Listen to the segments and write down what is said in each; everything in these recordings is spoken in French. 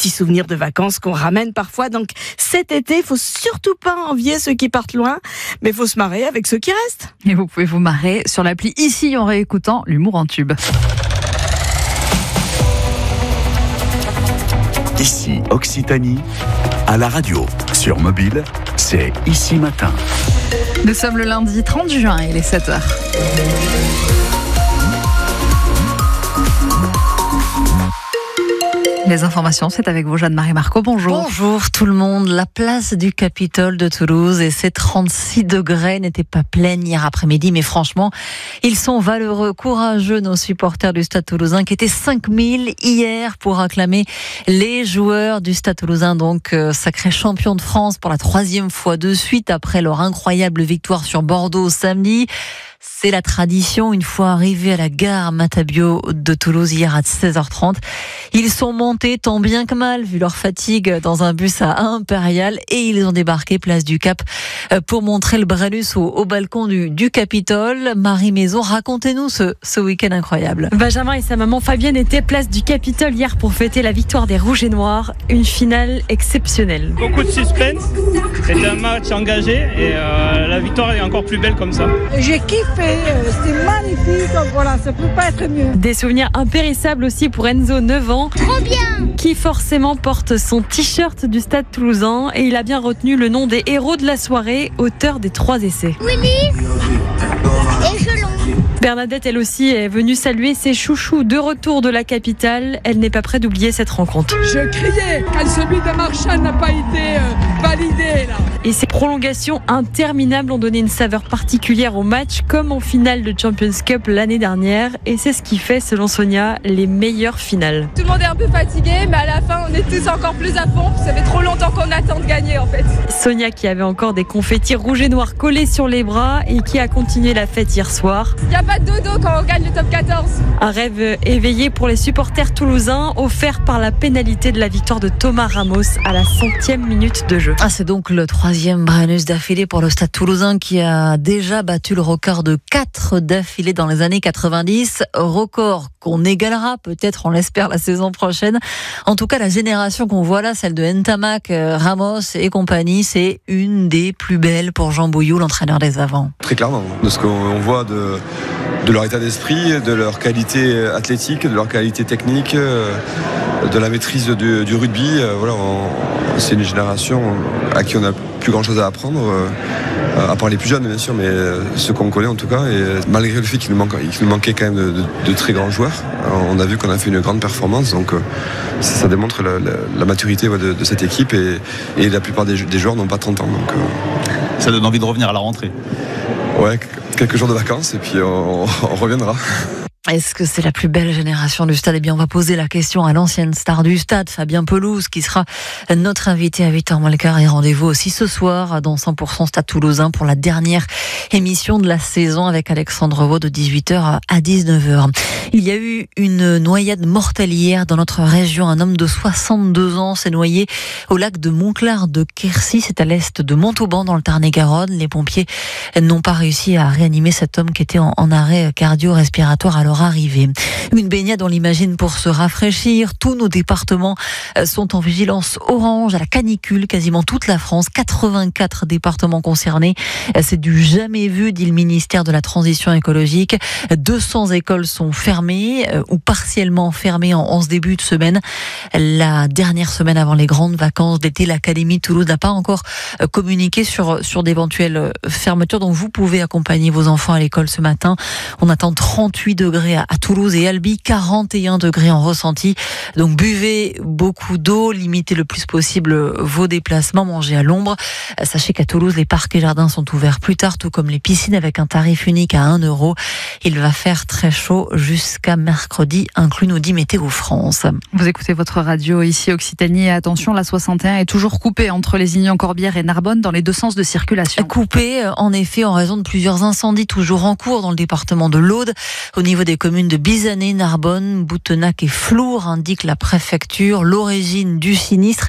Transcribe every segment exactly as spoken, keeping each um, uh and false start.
petits souvenirs de vacances qu'on ramène parfois. Donc cet été, il faut surtout pas envier ceux qui partent loin, mais il faut se marrer avec ceux qui restent. Et vous pouvez vous marrer sur l'appli Ici en réécoutant l'humour en tube. Ici Occitanie, à la radio, sur mobile, c'est Ici Matin. Nous sommes le lundi trente juin et il est sept heures. Les informations, c'est avec vous, Jeanne-Marie Marco. Bonjour. Bonjour tout le monde. La place du Capitole de Toulouse et ses trente-six degrés n'étaient pas pleines hier après-midi, mais franchement, ils sont valeureux, courageux, nos supporters du Stade Toulousain, qui étaient cinq mille hier pour acclamer les joueurs du Stade Toulousain, donc euh, sacré champion de France pour la troisième fois de suite après leur incroyable victoire sur Bordeaux samedi. C'est la tradition, une fois arrivés à la gare Matabio de Toulouse hier à seize heures trente. Ils sont montés tant bien que mal, vu leur fatigue, dans un bus à Impérial et ils ont débarqué place du Cap pour montrer le Brennus au, au balcon du, du Capitole. Marie Maison, racontez-nous ce, ce week-end incroyable. Benjamin et sa maman Fabienne étaient place du Capitole hier pour fêter la victoire des Rouges et Noirs. Une finale exceptionnelle. Beaucoup de suspense, c'était un match engagé et euh, la victoire est encore plus belle comme ça. J'ai kiffé. C'était magnifique, donc voilà, ça peut pas être mieux. Des souvenirs impérissables aussi pour Enzo, neuf ans. Trop bien! Qui forcément porte son t-shirt du Stade Toulousain et il a bien retenu le nom des héros de la soirée, auteur des trois essais. Willy et Gelon. Bernadette, elle aussi, est venue saluer ses chouchous de retour de la capitale. Elle n'est pas prête d'oublier cette rencontre. Je criais quand celui de Marchand n'a pas été euh, validé là. Et ces prolongations interminables ont donné une saveur particulière au match, comme en finale de Champions Cup l'année dernière. Et c'est ce qui fait, selon Sonia, les meilleures finales. Tout le monde est un peu fatigué, mais à la fin, on est tous encore plus à fond. Ça fait trop longtemps qu'on attend de gagner, en fait. Sonia qui avait encore des confettis rouges et noirs collés sur les bras et qui a continué la fête hier soir. Il n'y a pas de dodo quand on gagne le top quatorze. Un rêve éveillé pour les supporters toulousains, offert par la pénalité de la victoire de Thomas Ramos à la centième minute de jeu. Ah, c'est donc le troisième Brennus d'affilée pour le Stade Toulousain qui a déjà battu le record de quatre d'affilée dans les années quatre-vingt-dix. Record qu'on égalera peut-être, on l'espère, la saison prochaine. En tout cas, la génération qu'on voit là, celle de Ntamak, Ramos et compagnie, c'est une des plus belles pour Jean Bouillou, l'entraîneur des avants. Très clairement, de ce qu'on voit de, de leur état d'esprit, de leur qualité athlétique, de leur qualité technique, de la maîtrise du, du rugby. Voilà, on, c'est une génération à qui on n'a plus grand chose à apprendre, à part les plus jeunes bien sûr, mais ceux qu'on connaît en tout cas. Et malgré le fait qu'il nous, manque, qu'il nous manquait quand même de, de, de très grands joueurs, on a vu qu'on a fait une grande performance, donc ça, ça démontre la, la, la maturité de, de cette équipe et, et la plupart des, des joueurs n'ont pas trente ans. Donc, ça donne envie de revenir à la rentrée. Ouais, quelques jours de vacances et puis on, on reviendra. Est-ce que c'est la plus belle génération du stade ? Eh bien, on va poser la question à l'ancienne star du stade, Fabien Pelouse, qui sera notre invité à huit heures moins le quart. Et rendez-vous aussi ce soir dans cent pour cent Stade Toulousain pour la dernière émission de la saison avec Alexandre Vaud de dix-huit heures à dix-neuf heures. Il y a eu une noyade mortelle hier dans notre région. Un homme de soixante-deux ans s'est noyé au lac de Montclar de Quercy. C'est à l'est de Montauban dans le Tarn-et-Garonne. Les pompiers n'ont pas réussi à réanimer cet homme qui était en, en arrêt cardio-respiratoire à leur arrivée. Une baignade, on l'imagine, pour se rafraîchir. Tous nos départements sont en vigilance orange à la canicule, quasiment toute la France. quatre-vingt-quatre départements concernés. C'est du jamais vu, dit le ministère de la Transition écologique. deux cents écoles sont fermées ou partiellement fermées en, en ce début de semaine. La dernière semaine avant les grandes vacances d'été, l'Académie de Toulouse n'a pas encore communiqué sur, sur d'éventuelles fermetures. Donc vous pouvez accompagner vos enfants à l'école ce matin. On attend trente-huit degrés à Toulouse et Albi, quarante et un degrés en ressenti. Donc buvez beaucoup d'eau, limitez le plus possible vos déplacements, mangez à l'ombre. Sachez qu'à Toulouse, les parcs et jardins sont ouverts plus tard, tout comme les piscines avec un tarif unique à un euro. Il va faire très chaud jusqu'à mercredi, inclus, nous dit Météo France. Vous écoutez votre radio ici Occitanie et attention, la soixante et un est toujours coupée entre Lézignan-Corbière et Narbonne dans les deux sens de circulation. Coupée en effet en raison de plusieurs incendies toujours en cours dans le département de l'Aude. Au niveau des communes de Bizané, Narbonne, Boutenac et Flour, indique la préfecture. L'origine du sinistre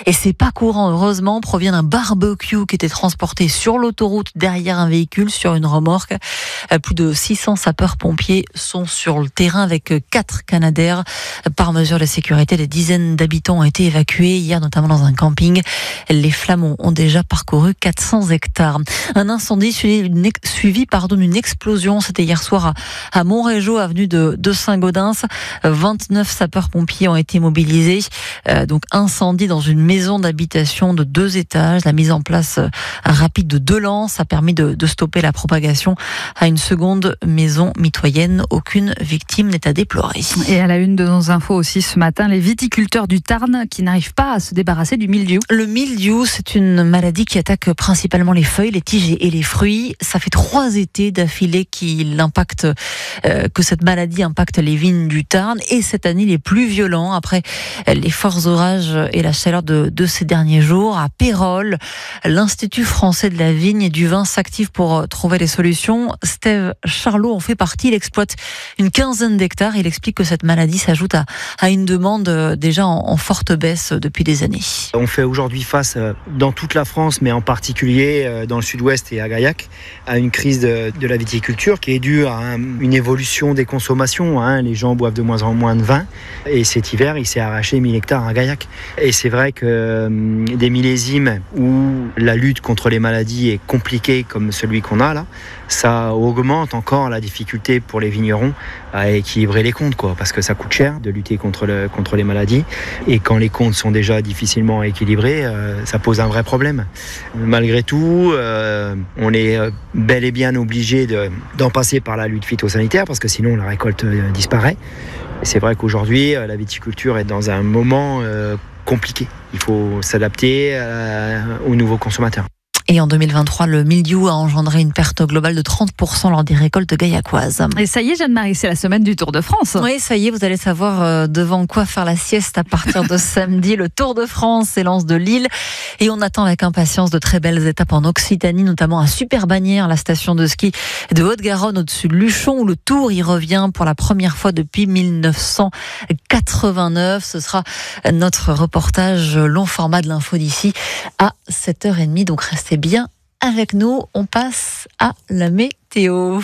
Et c'est pas courant, heureusement, provient d'un barbecue qui était transporté sur l'autoroute derrière un véhicule, sur une remorque. Plus de six cents sapeurs-pompiers sont sur le terrain avec quatre Canadair. Par mesure de sécurité, des dizaines d'habitants ont été évacués hier, notamment dans un camping. Les flammes ont déjà parcouru quatre cents hectares. Un incendie suivi, suivi pardon, d'une explosion. C'était hier soir à, à Montrégeau, avenue de, de Saint-Gaudens. vingt-neuf sapeurs-pompiers ont été mobilisés. Euh, donc incendie dans une maison d'habitation de deux étages. La mise en place rapide de deux lances a permis de, de stopper la propagation à une seconde maison mitoyenne. Aucune victime n'est à déplorer. Et à la une de nos infos aussi ce matin, les viticulteurs du Tarn qui n'arrivent pas à se débarrasser du mildiou. Le mildiou, c'est une maladie qui attaque principalement les feuilles, les tiges et les fruits. Ça fait trois étés d'affilée qu'il impacte, euh, que cette maladie impacte les vignes du Tarn. Et cette année, les plus violents après les forts orages et la chaleur de, de ces derniers jours. À Pérols, l'Institut français de la vigne et du vin s'active pour trouver des solutions. Steve Charlot en fait partie. Il exploite une quinzaine d'hectares. Il explique que cette maladie s'ajoute à, à une demande déjà en, en forte baisse depuis des années. On fait aujourd'hui face dans toute la France, mais en particulier dans le sud-ouest et à Gaillac, à une crise de, de la viticulture qui est due à un, une évolution des consommations. Hein. Les gens boivent de moins en moins de vin. Et cet hiver, il s'est arraché mille hectares à Gaillac. Et c'est vrai que euh, des millésimes où la lutte contre les maladies est compliquée comme celui qu'on a là, ça augmente encore la difficulté pour les vignerons à équilibrer les comptes, quoi, parce que ça coûte cher de lutter contre, le, contre les maladies. Et quand les comptes sont déjà difficilement équilibrés, euh, ça pose un vrai problème. Malgré tout, euh, on est bel et bien obligé de, d'en passer par la lutte phytosanitaire, parce que sinon la récolte euh, disparaît. Et c'est vrai qu'aujourd'hui, la viticulture est dans un moment euh, compliqué. Il faut s'adapter euh, aux nouveaux consommateurs. Et en deux mille vingt-trois, le mildiou a engendré une perte globale de trente pour cent lors des récoltes gaillacoises. Et ça y est, Jeanne-Marie, c'est la semaine du Tour de France. Oui, ça y est, vous allez savoir devant quoi faire la sieste à partir de samedi. Le Tour de France s'élance de Lille et on attend avec impatience de très belles étapes en Occitanie, notamment à Super-Bagnères, la station de ski de Haute-Garonne au-dessus de Luchon, où le Tour y revient pour la première fois depuis mille neuf cent quatre-vingt-neuf. Ce sera notre reportage long format de l'info d'ici à sept heures trente. Donc restez bien avec nous, on passe à la météo.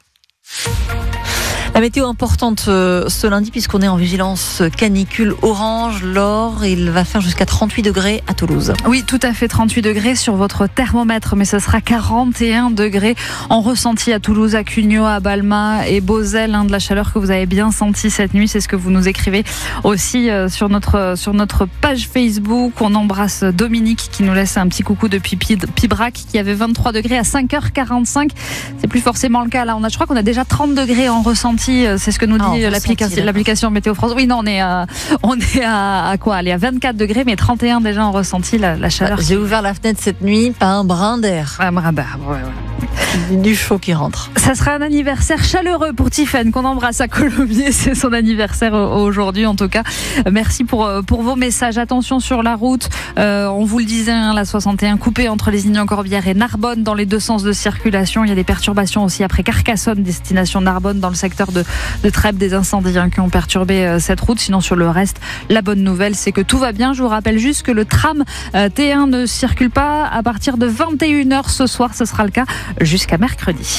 La météo importante ce lundi puisqu'on est en vigilance canicule orange. Laure, il va faire jusqu'à trente-huit degrés à Toulouse. Oui, tout à fait, trente-huit degrés sur votre thermomètre, mais ce sera quarante et un degrés en ressenti à Toulouse, à Cugnot, à Balma et Beauzelle. Hein, de la chaleur que vous avez bien senti cette nuit, c'est ce que vous nous écrivez aussi euh, sur notre sur notre page Facebook. On embrasse Dominique qui nous laisse un petit coucou depuis Pibrac, qui avait vingt-trois degrés à cinq heures quarante-cinq. C'est plus forcément le cas là. On a, je crois qu'on a déjà trente degrés en ressenti. C'est ce que nous dit oh, l'application, l'application Météo France. Oui, non, on est à, on est à, à quoi? Allez, à vingt-quatre degrés, mais trente et un déjà en ressenti, la, la chaleur. J'ai ouvert la fenêtre cette nuit, pas un brin d'air. Un brin d'air, ouais, ouais. Du chaud qui rentre. Ça sera un anniversaire chaleureux pour Tiffen, qu'on embrasse à Colombier. C'est son anniversaire aujourd'hui, en tout cas. Merci pour, pour vos messages. Attention sur la route. Euh, on vous le disait, hein, la soixante et un coupée entre les Lignan-Corbière et Narbonne dans les deux sens de circulation. Il y a des perturbations aussi après Carcassonne, destination Narbonne, dans le secteur de, de Trèbes, des incendies hein, qui ont perturbé euh, cette route. Sinon, sur le reste, la bonne nouvelle, c'est que tout va bien. Je vous rappelle juste que le tram euh, T un ne circule pas à partir de vingt et une heures ce soir. Ce sera le cas jusqu'à mercredi.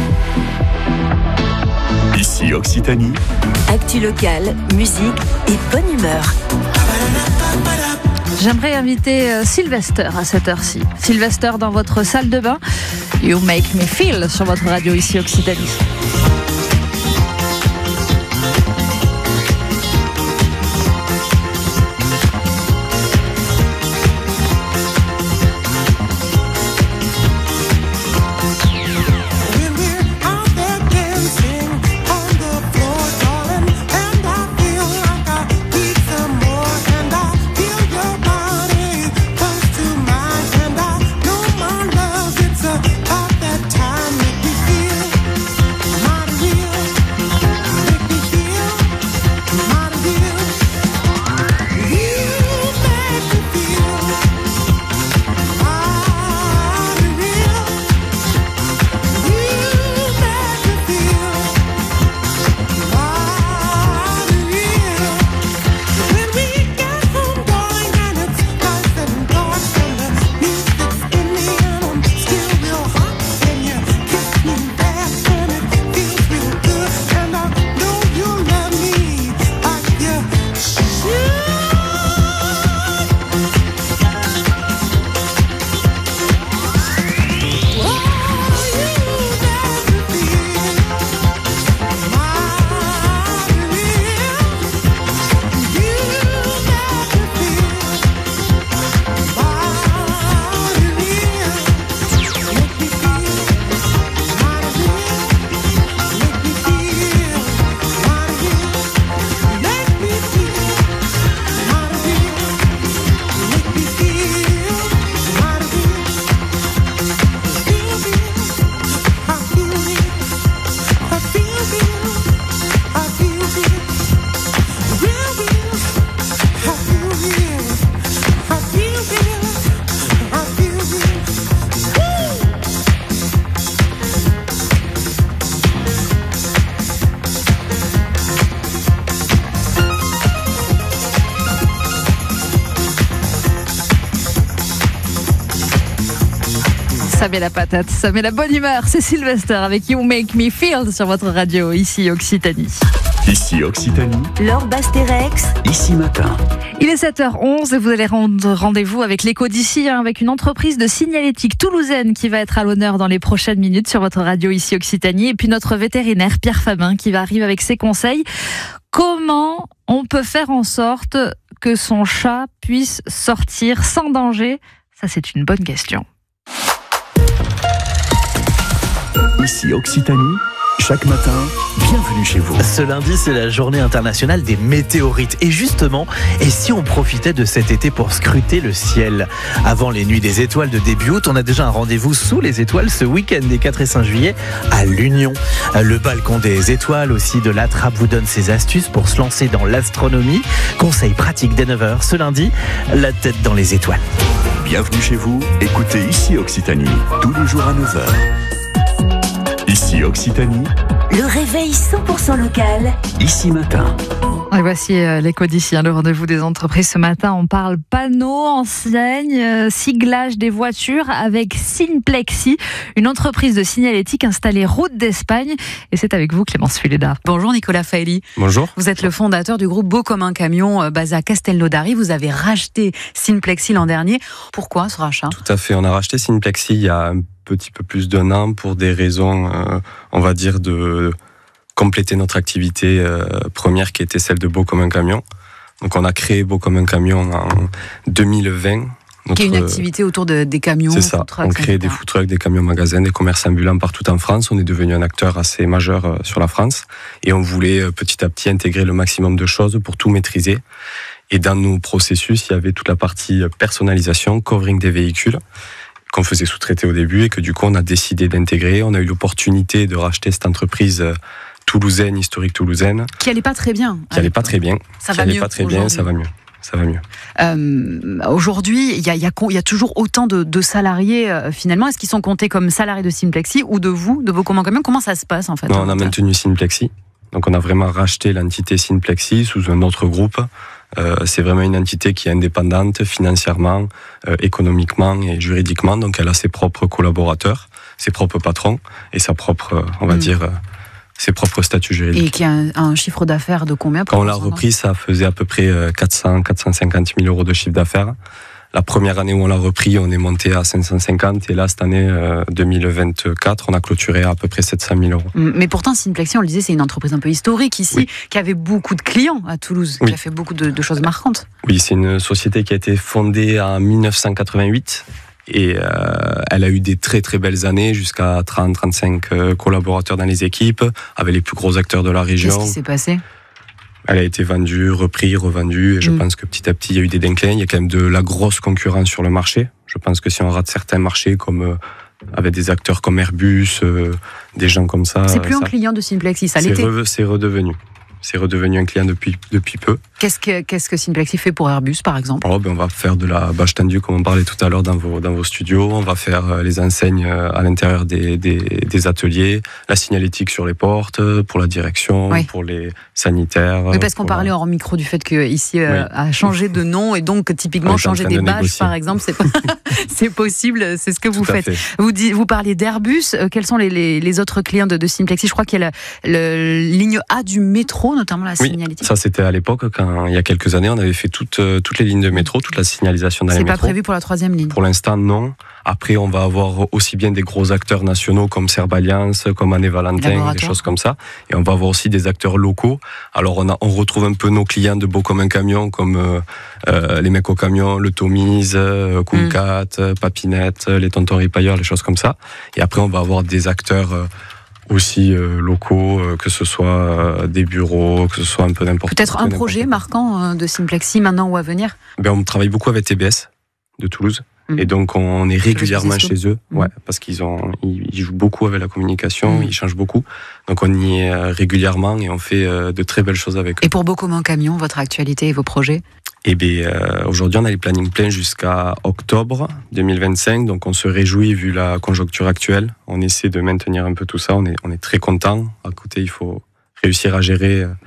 Ici Occitanie. Actu locale, musique et bonne humeur. J'aimerais inviter Sylvester à cette heure-ci. Sylvester dans votre salle de bain. You Make Me Feel sur votre radio ici Occitanie. Time make me feel Ça met la patate, ça met la bonne humeur. C'est Sylvester avec You Make Me Feel sur votre radio, ici Occitanie. Ici Occitanie. Laure Bastérix. Ici Matin. Il est sept heures onze et vous allez rendre rendez-vous avec l'écho d'ici, hein, avec une entreprise de signalétique toulousaine qui va être à l'honneur dans les prochaines minutes sur votre radio ici Occitanie. Et puis notre vétérinaire Pierre Fabin qui va arriver avec ses conseils. Comment on peut faire en sorte que son chat puisse sortir sans danger? Ça, c'est une bonne question. Ici Occitanie, chaque matin, bienvenue chez vous. Ce lundi, c'est la journée internationale des météorites. Et justement, et si on profitait de cet été pour scruter le ciel? Avant les nuits des étoiles de début août, on a déjà un rendez-vous sous les étoiles ce week-end des quatre et cinq juillet à l'Union. Le balcon des étoiles aussi de la Trappe vous donne ses astuces pour se lancer dans l'astronomie. Conseil pratique dès neuf heures ce lundi, la tête dans les étoiles. Bienvenue chez vous, écoutez Ici Occitanie, tous les jours à neuf heures. Ici Occitanie. Le réveil cent pour cent local. Ici Matin. Et voici euh, l'écho d'ici, hein, le rendez-vous des entreprises. Ce matin, on parle panneaux, enseignes, euh, siglage des voitures avec Sinplexi, une entreprise de signalétique installée route d'Espagne. Et c'est avec vous, Clémence Fuleda. Bonjour Nicolas Faeli. Bonjour. Vous êtes le fondateur du groupe Beau comme un camion euh, basé à Castelnaudary. Vous avez racheté Sinplexi l'an dernier. Pourquoi ce rachat? Tout à fait. On a racheté Sinplexi il y a un petit peu plus d'un an pour des raisons, euh, on va dire, de compléter notre activité euh, première qui était celle de Beau comme un camion. Donc on a créé Beau comme un camion en deux mille vingt. Notre, qui est une activité autour de, des camions. C'est ça, trucks, on crée des food trucks, des camions magasins, des commerces ambulants partout en France. On est devenu un acteur assez majeur euh, sur la France et on voulait euh, petit à petit intégrer le maximum de choses pour tout maîtriser. Et dans nos processus, il y avait toute la partie personnalisation, covering des véhicules, qu'on faisait sous-traiter au début et que du coup on a décidé d'intégrer. On a eu l'opportunité de racheter cette entreprise toulousaine, historique toulousaine. Qui allait pas très bien. Qui allait pas très bien. Ça qui va allait mieux pas très bien, ça va mieux. Ça va mieux. Euh, aujourd'hui, il y a, y, a, y a toujours autant de, de salariés euh, finalement. Est-ce qu'ils sont comptés comme salariés de Sinplexi ou de vous, de vos commandes camions? Comment ça se passe en fait? Non, on a maintenu Sinplexi. Donc on a vraiment racheté l'entité Sinplexi sous un autre groupe. Euh, c'est vraiment une entité qui est indépendante financièrement, euh, économiquement et juridiquement. Donc elle a ses propres collaborateurs, ses propres patrons et sa propre, euh, on va mmh. dire, euh, ses propres statuts juridiques. Et qui a un, un chiffre d'affaires de combien? Quand on l'a repris, ça faisait à peu près quatre cents, quatre cent cinquante mille euros de chiffre d'affaires. La première année où on l'a repris, on est monté à cinq cent cinquante et là, cette année euh, deux mille vingt-quatre, on a clôturé à à peu près sept cent mille euros. Mais pourtant, Sinplexi, on le disait, c'est une entreprise un peu historique ici, oui. qui avait beaucoup de clients à Toulouse, oui. qui a fait beaucoup de, de choses marquantes. Oui, c'est une société qui a été fondée en mille neuf cent quatre-vingt-huit et euh, elle a eu des très très belles années, jusqu'à trente à trente-cinq euh, collaborateurs dans les équipes, avec les plus gros acteurs de la région. Qu'est-ce qui s'est passé ? Elle a été vendue, repris, revendue, et je mmh. pense que petit à petit, il y a eu des déclins. Il y a quand même de la grosse concurrence sur le marché. Je pense que si on rate certains marchés, comme euh, avec des acteurs comme Airbus, euh, des gens comme ça... C'est plus ça, un client de Sinplexi, ça l'était. Re, c'est redevenu. C'est redevenu un client depuis, depuis peu. Qu'est-ce que, qu'est-ce que Sinplexi fait pour Airbus, par exemple? oh, ben On va faire de la bâche tendue, comme on parlait tout à l'heure dans vos, dans vos studios. On va faire les enseignes à l'intérieur des, des, des ateliers, la signalétique sur les portes, pour la direction, oui. pour les sanitaires. Oui, parce qu'on pour... parlait hors micro du fait qu'ici oui. euh, a changé de nom et donc typiquement changer des bâches, négocier. Par exemple, c'est, pas... c'est possible, c'est ce que vous tout faites. Fait. Vous, dites, vous parlez d'Airbus, euh, quels sont les, les, les autres clients de, de Sinplexi? Je crois qu'il y a la, la ligne A du métro, notamment la signalétique. Oui, ça c'était à l'époque, quand il y a quelques années, on avait fait toutes, toutes les lignes de métro, toute la signalisation dans les métros. C'est pas prévu pour la troisième ligne? Pour l'instant, non. Après, on va avoir aussi bien des gros acteurs nationaux comme Serbe Alliance, comme Anne Valentin, des choses comme ça. Et on va avoir aussi des acteurs locaux. Alors, on, a, on retrouve un peu nos clients de Beau comme un camion, comme euh, euh, les mecs au camion, le Tomise, euh, Coolcat, mm. Papinette, les tontons ripailleurs, les choses comme ça. Et après, on va avoir des acteurs... Euh, aussi euh, locaux, euh, que ce soit euh, des bureaux, que ce soit un peu n'importe quoi. Peut-être un projet marquant euh, de Sinplexi maintenant ou à venir? Ben, on travaille beaucoup avec T B S de Toulouse. Mmh. Et donc on est régulièrement chez eux, mmh. ouais, parce qu'ils ont, ils, ils jouent beaucoup avec la communication, mmh. ils changent beaucoup. Donc on y est régulièrement et on fait euh, de très belles choses avec eux. Et pour Beau comme un camion, votre actualité et vos projets? Eh bien, euh, aujourd'hui, on a les plannings pleins jusqu'à octobre deux mille vingt-cinq, donc on se réjouit vu la conjoncture actuelle. On essaie de maintenir un peu tout ça, on est, on est très content. À côté, il faut réussir à gérer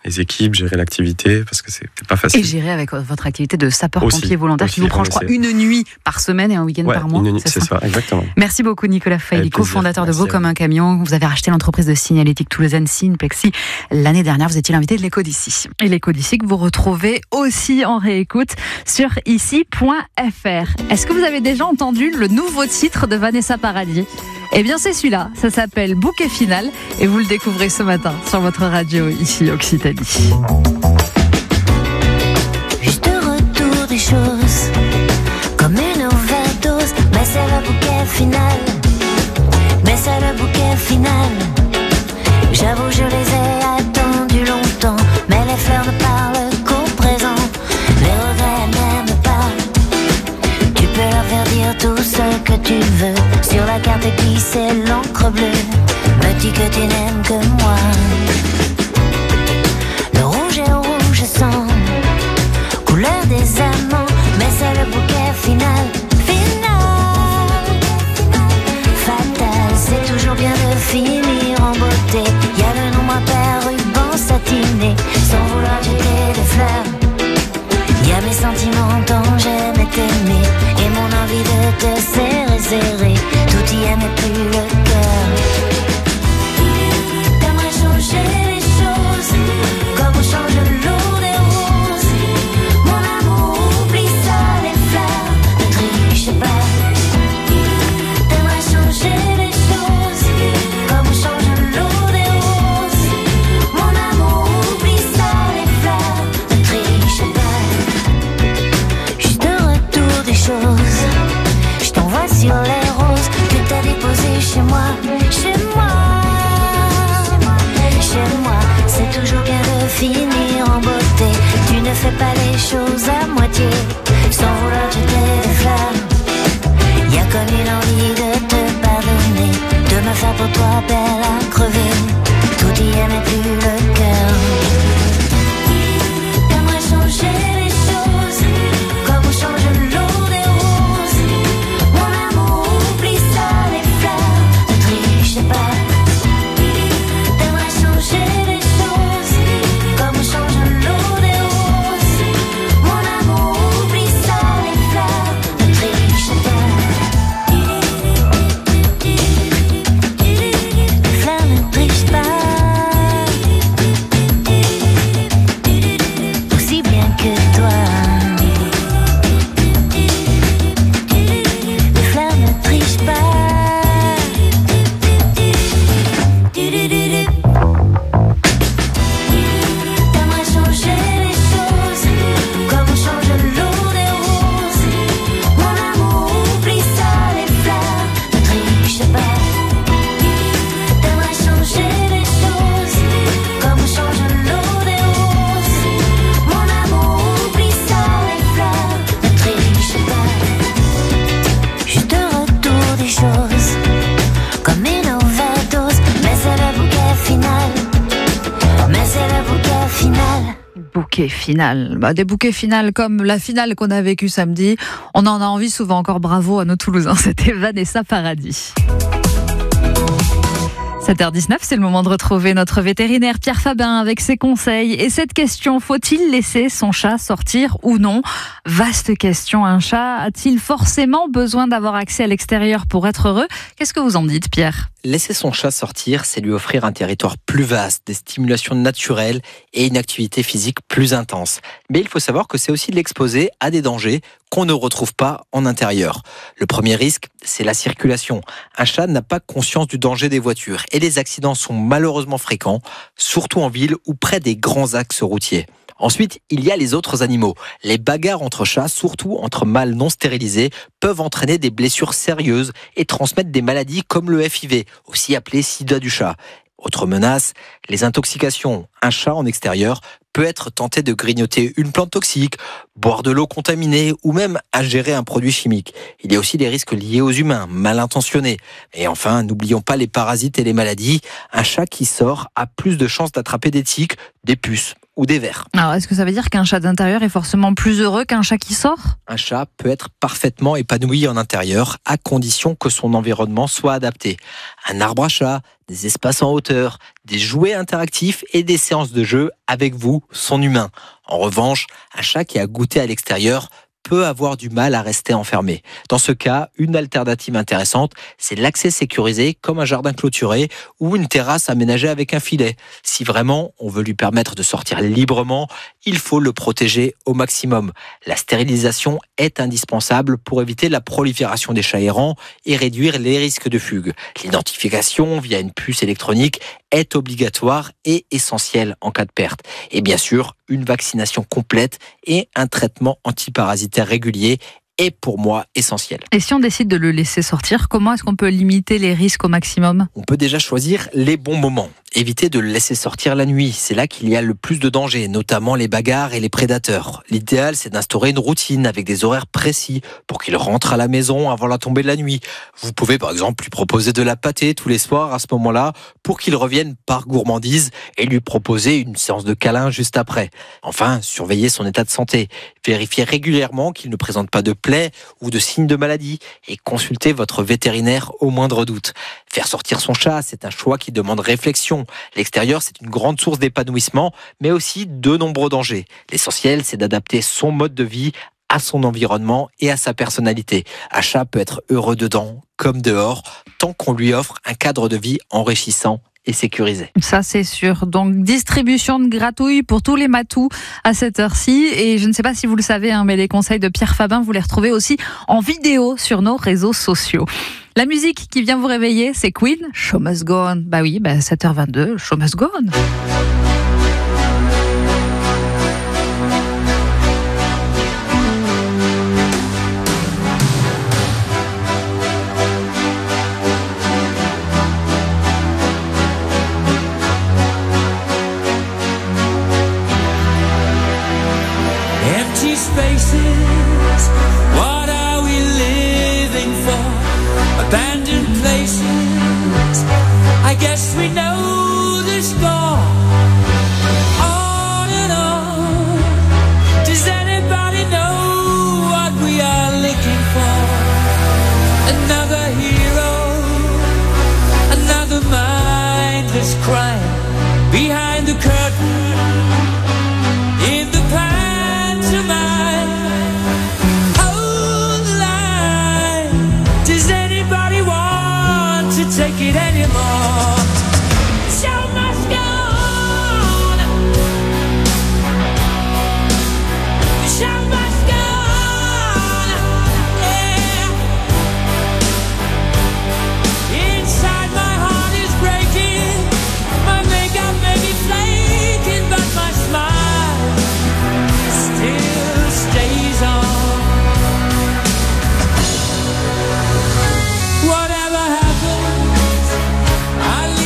les équipes, gérer l'activité, parce que c'est pas facile. Et gérer avec votre activité de sapeur-pompier aussi, volontaire, aussi, qui vous prend, je crois, une nuit par semaine et un week-end ouais, par mois. Une nuit, c'est, c'est ça, exactement. Merci beaucoup, Nicolas Failly, cofondateur de Beau comme un camion. Vous avez racheté l'entreprise de signalétique toulousaine Signplexi. L'année dernière, vous étiez l'invité de l'Écho d'ici. Et l'Écho d'ici que vous retrouvez aussi en réécoute sur ici point f r. Est-ce que vous avez déjà entendu le nouveau titre de Vanessa Paradis ? Eh bien, c'est celui-là. Ça s'appelle Bouquet Final et vous le découvrez ce matin sur votre radio ici Occitanie. Juste retour des choses, comme une overdose, mais c'est le bouquet final. Mais c'est le bouquet final. J'avoue, je les ai attendus longtemps, mais les fleurs ne parlent qu'au présent. Les regrets n'aiment pas. Tu peux leur faire dire tout ce que tu veux. Sur la carte écrite, c'est l'encre bleue. Me dis que tu n'aimes que moi. Le rouge est rouge sang, couleur des amants, mais c'est le bouquet final. Final, fatal, c'est toujours bien de finir en beauté. Y a le nombre impair, ruban satiné, sans vouloir jeter des fleurs. Y a mes sentiments dont j'aimais t'aimer, et mon envie de te serrer, serrer. Tout y est mais plus le cœur. T'aimerais changer les choses, comme on change l'eau des roses. Mon amour, oublie ça, les fleurs, ne triche pas. T'aimerais changer les choses, comme on change l'eau des roses. Mon amour, oublie ça, les fleurs, ne triche pas. Juste un retour des choses, je t'envoie sur les roses que t'as déposées chez moi, chez moi. Chez moi, c'est toujours bien de finir en beauté. Tu ne fais pas les choses à moitié, sans vouloir jeter des fleurs. Y a comme une envie de te pardonner, de me faire pour toi belle à crever. Tout y est mais plus le cœur. T'aimerais changer les choses, comme on change l'eau des roses. Mon amour, oublie ça, les fleurs, ne triche pas. T'aimerais changer les choses, comme on change l'eau des roses. Mon amour, oublie ça, les fleurs, ne triche pas. Les fleurs ne trichent pas, aussi bien que toi. Les fleurs ne trichent pas. T'aimerais changer les choses, comme on change l'eau des roses. Mon amour, oublie ça, les fleurs, ne triche pas. T'aimerais changer les choses, comme on change l'eau des roses. Mon amour, oublie ça, les fleurs, ne triche pas. Juste un retour des choses, comme une overdose, mais c'est le bouquet final. Mais c'est le bouquet final. Bouquet final. Bah, des bouquets finales comme la finale qu'on a vécue samedi. On en a envie souvent encore. Bravo à nos Toulousains. C'était Vanessa Paradis. sept heures dix-neuf, c'est le moment de retrouver notre vétérinaire Pierre Fabin avec ses conseils. Et cette question, faut-il laisser son chat sortir ou non ? Vaste question, un chat a-t-il forcément besoin d'avoir accès à l'extérieur pour être heureux ? Qu'est-ce que vous en dites, Pierre ? Laisser son chat sortir, c'est lui offrir un territoire plus vaste, des stimulations naturelles et une activité physique plus intense. Mais il faut savoir que c'est aussi l'exposer à des dangers qu'on ne retrouve pas en intérieur. Le premier risque, c'est la circulation. Un chat n'a pas conscience du danger des voitures et les accidents sont malheureusement fréquents, surtout en ville ou près des grands axes routiers. Ensuite, il y a les autres animaux. Les bagarres entre chats, surtout entre mâles non stérilisés, peuvent entraîner des blessures sérieuses et transmettre des maladies comme le F I V, aussi appelé sida du chat. Autre menace, les intoxications. Un chat en extérieur peut être tenté de grignoter une plante toxique, boire de l'eau contaminée ou même ingérer un produit chimique. Il y a aussi les risques liés aux humains, mal intentionnés. Et enfin, n'oublions pas les parasites et les maladies. Un chat qui sort a plus de chances d'attraper des tiques, des puces ou des vers. Alors, est-ce que ça veut dire qu'un chat d'intérieur est forcément plus heureux qu'un chat qui sort ? Un chat peut être parfaitement épanoui en intérieur à condition que son environnement soit adapté. Un arbre à chat, des espaces en hauteur, des jouets interactifs et des séances de jeu avec vous, son humain. En revanche, un chat qui a goûté à l'extérieur peut avoir du mal à rester enfermé. Dans ce cas, une alternative intéressante, c'est l'accès sécurisé comme un jardin clôturé ou une terrasse aménagée avec un filet. Si vraiment on veut lui permettre de sortir librement, il faut le protéger au maximum. La stérilisation est indispensable pour éviter la prolifération des chats errants et réduire les risques de fugue. L'identification via une puce électronique est obligatoire et essentielle en cas de perte. Et bien sûr, une vaccination complète et un traitement antiparasitaire régulier est pour moi essentiel. Et si on décide de le laisser sortir, comment est-ce qu'on peut limiter les risques au maximum ? On peut déjà choisir les bons moments. Évitez de le laisser sortir la nuit. C'est là qu'il y a le plus de danger, notamment les bagarres et les prédateurs. L'idéal, c'est d'instaurer une routine avec des horaires précis pour qu'il rentre à la maison avant la tombée de la nuit. Vous pouvez par exemple lui proposer de la pâtée tous les soirs à ce moment-là pour qu'il revienne par gourmandise et lui proposer une séance de câlin juste après. Enfin, surveillez son état de santé. Vérifiez régulièrement qu'il ne présente pas de plaies ou de signes de maladie et consultez votre vétérinaire au moindre doute. Faire sortir son chat, c'est un choix qui demande réflexion. L'extérieur, c'est une grande source d'épanouissement, mais aussi de nombreux dangers. L'essentiel, c'est d'adapter son mode de vie à son environnement et à sa personnalité. Un chat peut être heureux dedans comme dehors, tant qu'on lui offre un cadre de vie enrichissant et sécurisé. Ça, c'est sûr. Donc, distribution de gratouilles pour tous les matous à cette heure-ci. Et je ne sais pas si vous le savez, hein, mais les conseils de Pierre Fabin, vous les retrouvez aussi en vidéo sur nos réseaux sociaux. La musique qui vient vous réveiller, c'est Queen, Show Must Go On. Bah oui, bah sept heures vingt-deux, Show Must Go On. Spaces, what are we living for? Abandoned places, I guess we know the score. On and on, does anybody know what we are looking for? Another hero, another mindless crime behind the curtain. In the pantomime, hold the line. Does anybody want to take it anymore? Show must go on. Show must go on. Yeah. Inside my heart is breaking. My makeup may be flaking, but my smile still stays on. Whatever happens, I leave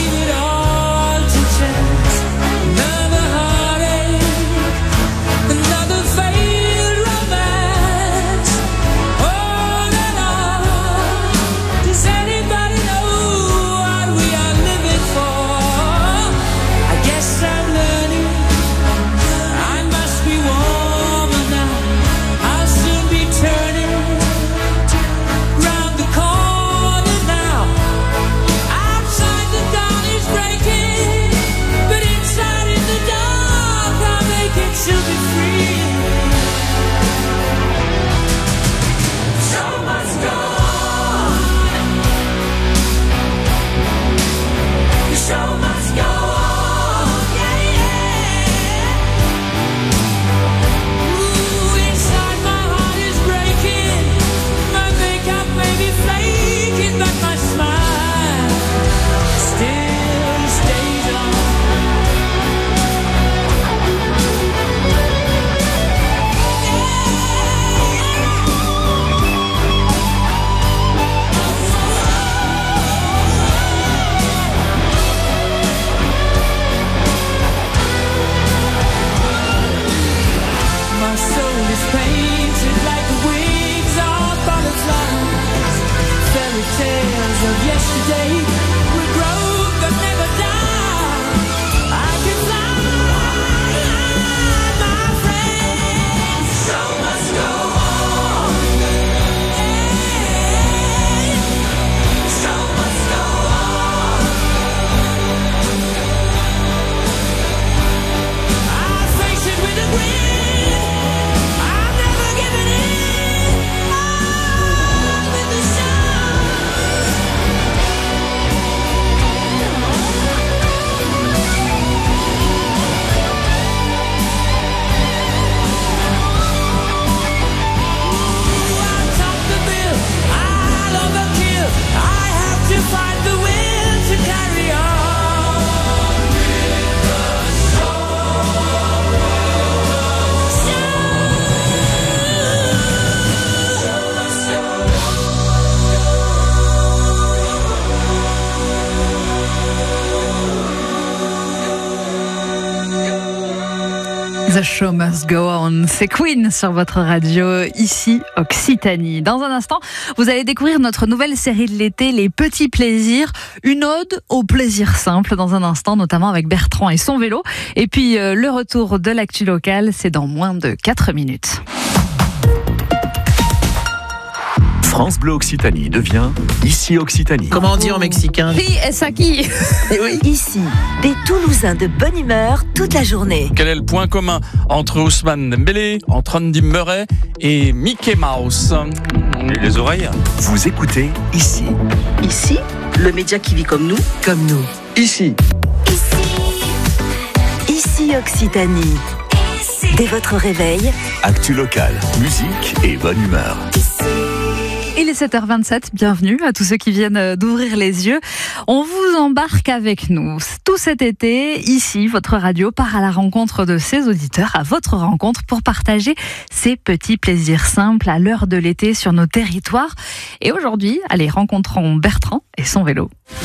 The show must go on. C'est Queen sur votre radio, ici Occitanie. Dans un instant, vous allez découvrir notre nouvelle série de l'été, Les Petits Plaisirs. Une ode au plaisir simple dans un instant, notamment avec Bertrand et son vélo. Et puis, euh, le retour de l'actu locale, c'est dans moins de quatre minutes. France Bleu Occitanie devient Ici Occitanie. Comment on dit en mexicain? Qui est aquí? Ici, des Toulousains de bonne humeur toute la journée. Quel est le point commun entre Ousmane Dembélé, entre Andy Murray et Mickey Mouse? Les oreilles. Vous écoutez Ici. Ici, le média qui vit comme nous. Comme nous. Ici. Ici Occitanie. Dès votre réveil, Actu locale, musique et bonne humeur. Il est sept heures vingt-sept, bienvenue à tous ceux qui viennent d'ouvrir les yeux. On vous embarque avec nous. Tout cet été, ici, votre radio part à la rencontre de ses auditeurs, à votre rencontre, pour partager ces petits plaisirs simples à l'heure de l'été sur nos territoires. Et aujourd'hui, allez, rencontrons Bertrand et son vélo.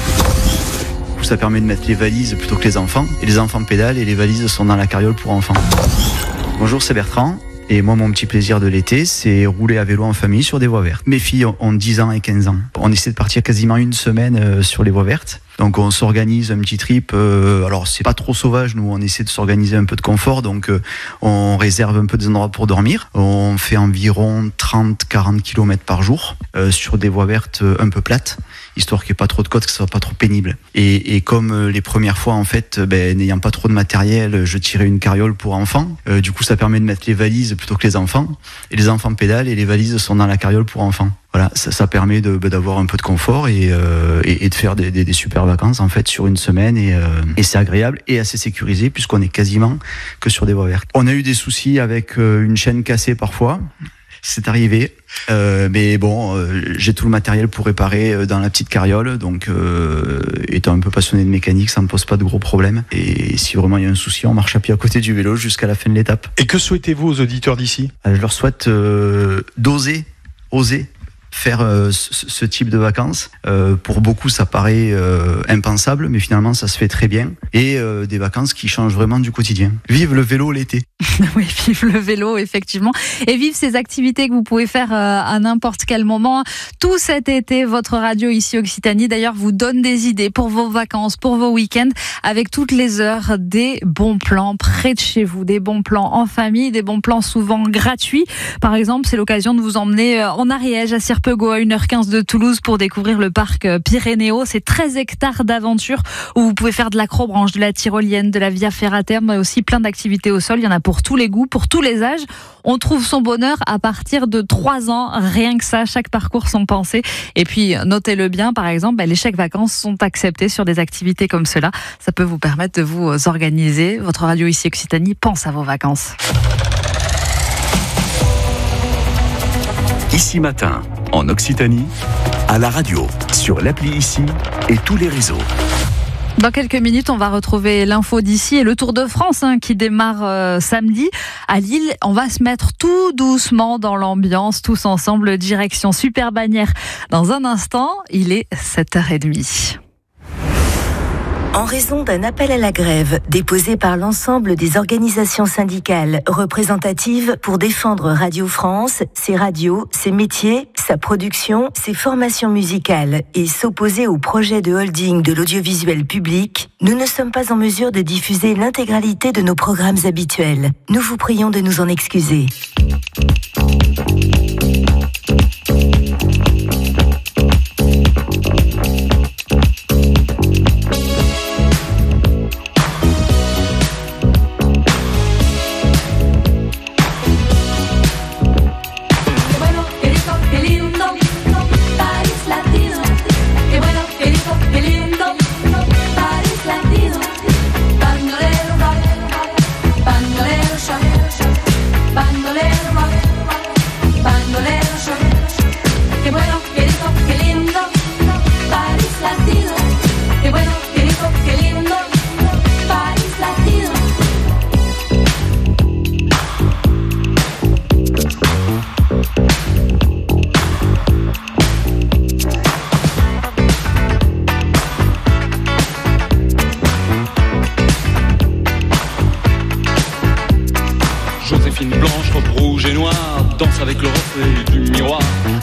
Ça permet de mettre les valises plutôt que les enfants. Et les enfants pédalent et les valises sont dans la carriole pour enfants. Bonjour, c'est Bertrand. Et moi, mon petit plaisir de l'été, c'est rouler à vélo en famille sur des voies vertes. Mes filles ont dix ans et quinze ans. On essaie de partir quasiment une semaine sur les voies vertes. Donc on s'organise un petit trip. Euh, alors c'est pas trop sauvage, nous on essaie de s'organiser un peu de confort. Donc euh, on réserve un peu des endroits pour dormir. On fait environ trente à quarante kilomètres par jour euh, sur des voies vertes un peu plates, histoire qu'il n'y ait pas trop de côtes, que ce soit pas trop pénible. Et, et comme euh, les premières fois en fait, ben, n'ayant pas trop de matériel, je tirais une carriole pour enfants. Euh, du coup ça permet de mettre les valises plutôt que les enfants. Et les enfants pédalent et les valises sont dans la carriole pour enfants. Voilà, ça, ça permet de, d'avoir un peu de confort et, euh, et, et de faire des, des, des super vacances en fait sur une semaine et, euh, et c'est agréable et assez sécurisé puisqu'on est quasiment que sur des voies vertes. On a eu des soucis avec euh, une chaîne cassée parfois, c'est arrivé, euh, mais bon, euh, j'ai tout le matériel pour réparer dans la petite carriole, donc euh, étant un peu passionné de mécanique, ça me pose pas de gros problèmes. Et si vraiment il y a un souci, on marche à pied à côté du vélo jusqu'à la fin de l'étape. Et que souhaitez-vous aux auditeurs d'ici? Je leur souhaite euh, d'oser, oser. faire euh, ce, ce type de vacances. Euh, pour beaucoup, ça paraît euh, impensable, mais finalement, ça se fait très bien. Et euh, des vacances qui changent vraiment du quotidien. Vive le vélo l'été. Oui, vive le vélo, effectivement. Et vive ces activités que vous pouvez faire euh, à n'importe quel moment. Tout cet été, votre radio ici Occitanie, d'ailleurs, vous donne des idées pour vos vacances, pour vos week-ends, avec toutes les heures des bons plans près de chez vous, des bons plans en famille, des bons plans souvent gratuits. Par exemple, c'est l'occasion de vous emmener en Ariège, à Sirpego, à une heure quinze de Toulouse, pour découvrir le parc Pyrénéo. C'est treize hectares d'aventure où vous pouvez faire de l'acrobranche, de la tyrolienne, de la via ferrata, mais aussi plein d'activités au sol. Il y en a pour tous les goûts, pour tous les âges. On trouve son bonheur à partir de trois ans, rien que ça, chaque parcours sont pensés. Et puis, notez-le bien, par exemple, bah, les chèques vacances sont acceptés sur des activités comme cela. Ça peut vous permettre de vous organiser. Votre radio ici Occitanie pense à vos vacances. Ici matin, en Occitanie, à la radio, sur l'appli Ici et tous les réseaux. Dans quelques minutes, on va retrouver l'info d'ici et le Tour de France hein, qui démarre euh, samedi à Lille. On va se mettre tout doucement dans l'ambiance, tous ensemble, direction Super Bagnères. Dans un instant, il est sept heures trente. En raison d'un appel à la grève déposé par l'ensemble des organisations syndicales représentatives pour défendre Radio France, ses radios, ses métiers, sa production, ses formations musicales et s'opposer au projet de holding de l'audiovisuel public, nous ne sommes pas en mesure de diffuser l'intégralité de nos programmes habituels. Nous vous prions de nous en excuser. Bandolero,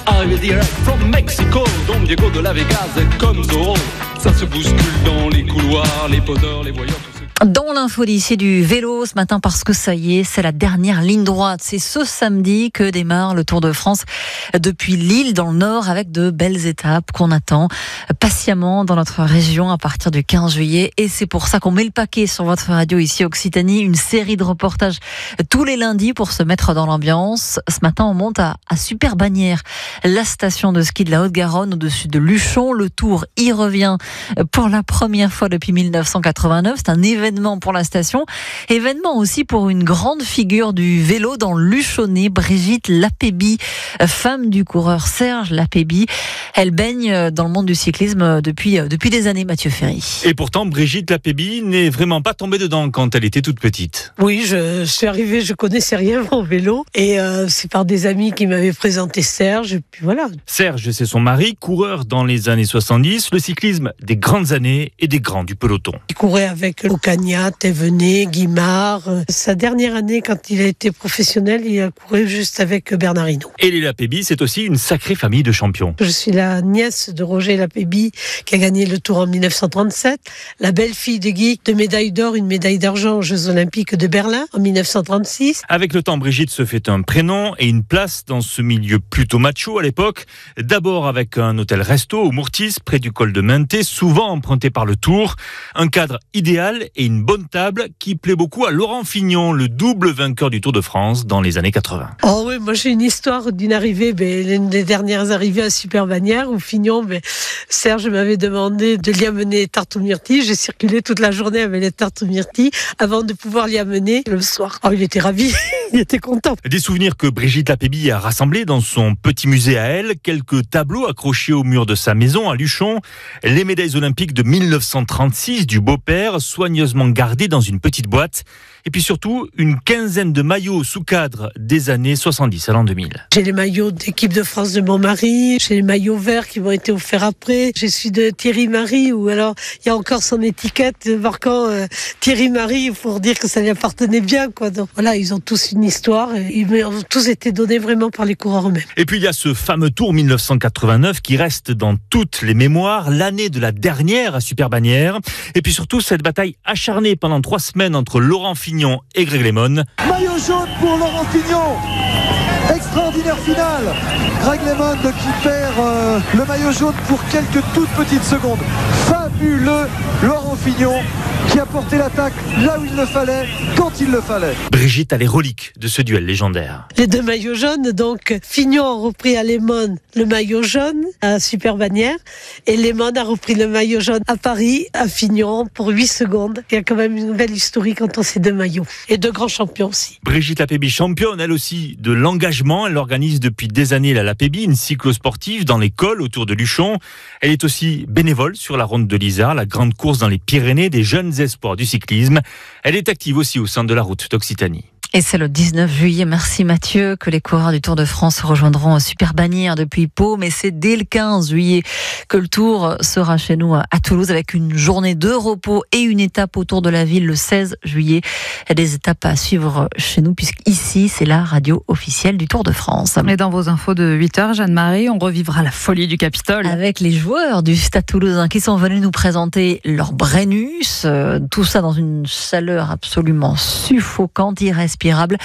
Arrivé direct from Mexico, Don Diego de la Vegas, comme Zorro. Ça se bouscule dans les couloirs, les poseurs, les voyeurs. Dans l'info d'ici du vélo ce matin, parce que ça y est, c'est la dernière ligne droite. C'est ce samedi que démarre le Tour de France depuis Lille dans le Nord, avec de belles étapes qu'on attend patiemment dans notre région à partir du quinze juillet. Et c'est pour ça qu'on met le paquet sur votre radio ici Occitanie. Une série de reportages tous les lundis pour se mettre dans l'ambiance. Ce matin, on monte à, à Super-Bagnères, la station de ski de la Haute-Garonne au-dessus de Luchon. Le Tour y revient pour la première fois depuis mille neuf cent quatre-vingt-neuf. C'est un événement pour la station, événement aussi pour une grande figure du vélo dans le Luchonnais, Brigitte Lapéby, femme du coureur Serge Lapéby. Elle baigne dans le monde du cyclisme depuis, depuis des années, Mathieu Ferry. Et pourtant, Brigitte Lapéby n'est vraiment pas tombée dedans quand elle était toute petite. Oui, je, je suis arrivée, je connaissais rien au vélo et euh, c'est par des amis qui m'avaient présenté Serge et puis voilà. Serge, c'est son mari, coureur dans les années soixante-dix, le cyclisme des grandes années et des grands du peloton. Il courait avec Ocagna, Thévenet, Guimard. Sa dernière année, quand il a été professionnel, il a couru juste avec Bernard Hinault. Et les Lapéby, c'est aussi une sacrée famille de champions. Je suis la nièce de Roger Lapéby, qui a gagné le Tour en mille neuf cent trente-sept, la belle-fille de Guy, de médaille d'or, une médaille d'argent aux Jeux Olympiques de Berlin en mille neuf cent trente-six. Avec le temps, Brigitte se fait un prénom et une place dans ce milieu plutôt macho à l'époque. D'abord avec un hôtel-resto au Mourtis, près du col de Menté, souvent emprunté par le Tour. Un cadre idéal et une bonne table qui plaît beaucoup à Laurent Fignon, le double vainqueur du Tour de France dans les années quatre-vingts. Oh oui, moi j'ai une histoire d'une arrivée, ben, l'une des dernières arrivées à Super-Bagnères où Fignon, ben, Serge m'avait demandé de l'y amener tarte aux myrtilles. J'ai circulé toute la journée avec les tartes aux myrtilles avant de pouvoir l'y amener le soir. Oh, il était ravi, il était content. Des souvenirs que Brigitte Lapéby a rassemblés dans son petit musée à elle, quelques tableaux accrochés au mur de sa maison à Luchon, les médailles olympiques de mille neuf cent trente-six du beau-père, soigneusement gardées dans une petite boîte, et puis surtout une quinzaine de maillots sous cadre des années soixante-dix à l'an deux mille. J'ai les maillots d'équipe de France de mon mari, j'ai les maillots verts qui m'ont été offerts après, j'ai celui de Thierry Marie où alors il y a encore son étiquette marquant euh, Thierry Marie pour dire que ça lui appartenait bien, quoi. Donc voilà, ils ont tous une histoire et ils ont tous été donnés vraiment par les coureurs eux-mêmes. Et puis il y a ce fameux Tour mille neuf cent quatre-vingt-neuf qui reste dans toutes les mémoires, l'année de la dernière à Super-Bagnères, et puis surtout cette bataille acharnée pendant trois semaines entre Laurent Fignon et Greg LeMond. Maillot jaune pour Laurent Fignon. Extraordinaire finale. Greg LeMond qui perd euh, le maillot jaune pour quelques toutes petites secondes. Fabuleux Laurent Fignon qui a porté l'attaque là où il le fallait, quand il le fallait. Brigitte a les reliques de ce duel légendaire. Les deux maillots jaunes, donc Fignon a repris à LeMond le maillot jaune à Super-Bagnères et LeMond a repris le maillot jaune à Paris, à Fignon pour huit secondes. Il y a quand même une belle historique entre ces deux maillots et deux grands champions aussi. Brigitte Lapéby, championne elle aussi de l'engagement. Elle organise depuis des années la Lapéby, une cyclosportive dans les cols autour de Luchon. Elle est aussi bénévole sur la Ronde de l'Isard, la grande course dans les Pyrénées des jeunes espoirs du cyclisme. Elle est active aussi au sein de la route d'Occitanie. Et c'est le dix-neuf juillet, merci Mathieu, que les coureurs du Tour de France rejoindront Super-Bagnères depuis Pau. Mais c'est dès le quinze juillet que le Tour sera chez nous à Toulouse avec une journée de repos et une étape autour de la ville le seize juillet. Des étapes à suivre chez nous puisqu'ici, c'est la radio officielle du Tour de France. Et dans vos infos de huit heures, Jeanne-Marie, on revivra la folie du Capitole. Avec les joueurs du Stade Toulousain qui sont venus nous présenter leur Brennus. Tout ça dans une chaleur absolument suffocante, irrespirable.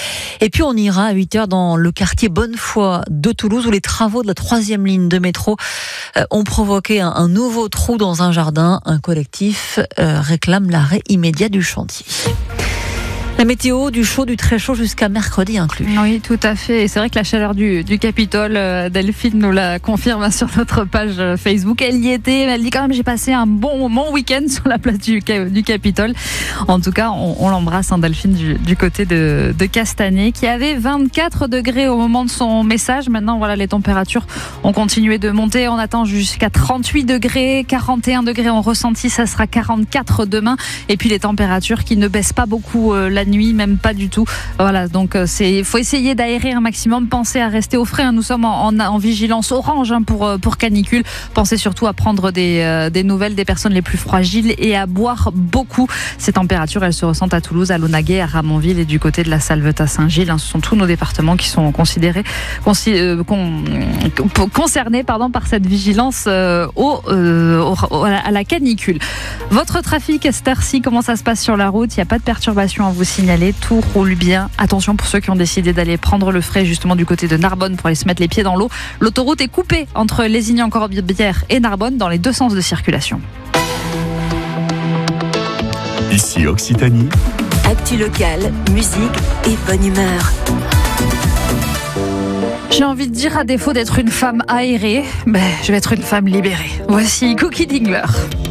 Et puis on ira à huit heures dans le quartier Bonnefoy de Toulouse où les travaux de la troisième ligne de métro ont provoqué un, un nouveau trou dans un jardin. Un collectif euh, réclame l'arrêt immédiat du chantier. La météo, du chaud, du très chaud jusqu'à mercredi inclus. Oui, tout à fait. Et c'est vrai que la chaleur du, du Capitole, euh, Delphine nous la confirme sur notre page Facebook. Elle y était. Elle dit quand même, j'ai passé un bon moment week-end sur la place du, du Capitole. En tout cas, on, on l'embrasse, hein, Delphine, du, du côté de, de Castanet, qui avait vingt-quatre degrés au moment de son message. Maintenant, voilà, les températures ont continué de monter. On attend jusqu'à trente-huit degrés, quarante et un degrés en ressenti. Ça sera quarante-quatre demain. Et puis les températures qui ne baissent pas beaucoup euh, la nuit, même pas du tout. Voilà, donc c'est, faut essayer d'aérer un maximum. Pensez à rester au frais. Hein. Nous sommes en, en, en vigilance orange hein, pour pour canicule. Pensez surtout à prendre des euh, des nouvelles des personnes les plus fragiles et à boire beaucoup. Ces températures, elles se ressentent à Toulouse, à Launaguet, à Ramonville et du côté de la Salvetat-Saint-Gilles. Hein. Ce sont tous nos départements qui sont considérés consi, euh, con, concernés pardon par cette vigilance euh, au, euh, au, à la canicule. Votre trafic à cette heure-ci, comment ça se passe sur la route? Il n'y a pas de perturbation à vous signaler, tout roule bien. Attention pour ceux qui ont décidé d'aller prendre le frais justement du côté de Narbonne pour aller se mettre les pieds dans l'eau. L'autoroute est coupée entre Lézignan-Corbière et Narbonne dans les deux sens de circulation. Ici Occitanie. Actu locale, musique et bonne humeur. J'ai envie de dire, à défaut d'être une femme aérée, ben, je vais être une femme libérée. Voici Cookie Dingler.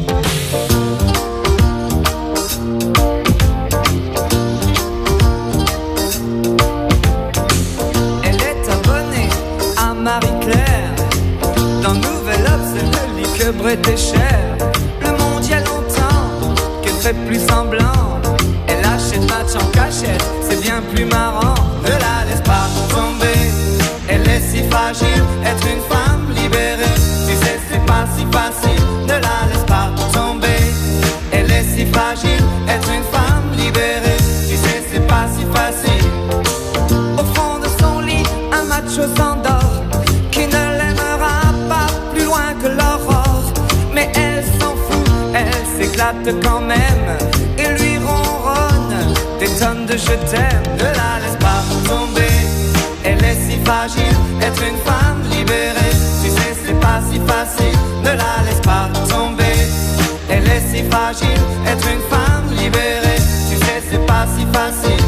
Elle est abonnée à Marie-Claire. Dans Nouvel Obs, elle lit que Brett est cher. Le monde y a longtemps qu'elle fait plus semblant. Elle achète match en cachette, c'est bien plus marrant. Ne la laisse pas tomber. Elle est si fragile, être une femme libérée. Tu sais, c'est pas si facile, ne la laisse pas tomber. Elle est si fragile, être une femme libérée. Tu sais, c'est pas si facile. Au fond de son lit, un macho s'endort, qui ne l'aimera pas plus loin que l'aurore. Mais elle s'en fout, elle s'éclate quand même. Et lui ronronne des tonnes de je t'aime. Ne la laisse pas tomber. Elle est si fragile, être une femme libérée. Tu sais, c'est pas si facile, ne la laisse pas tomber. Elle est si fragile, être une femme libérée. Tu sais, c'est pas si facile.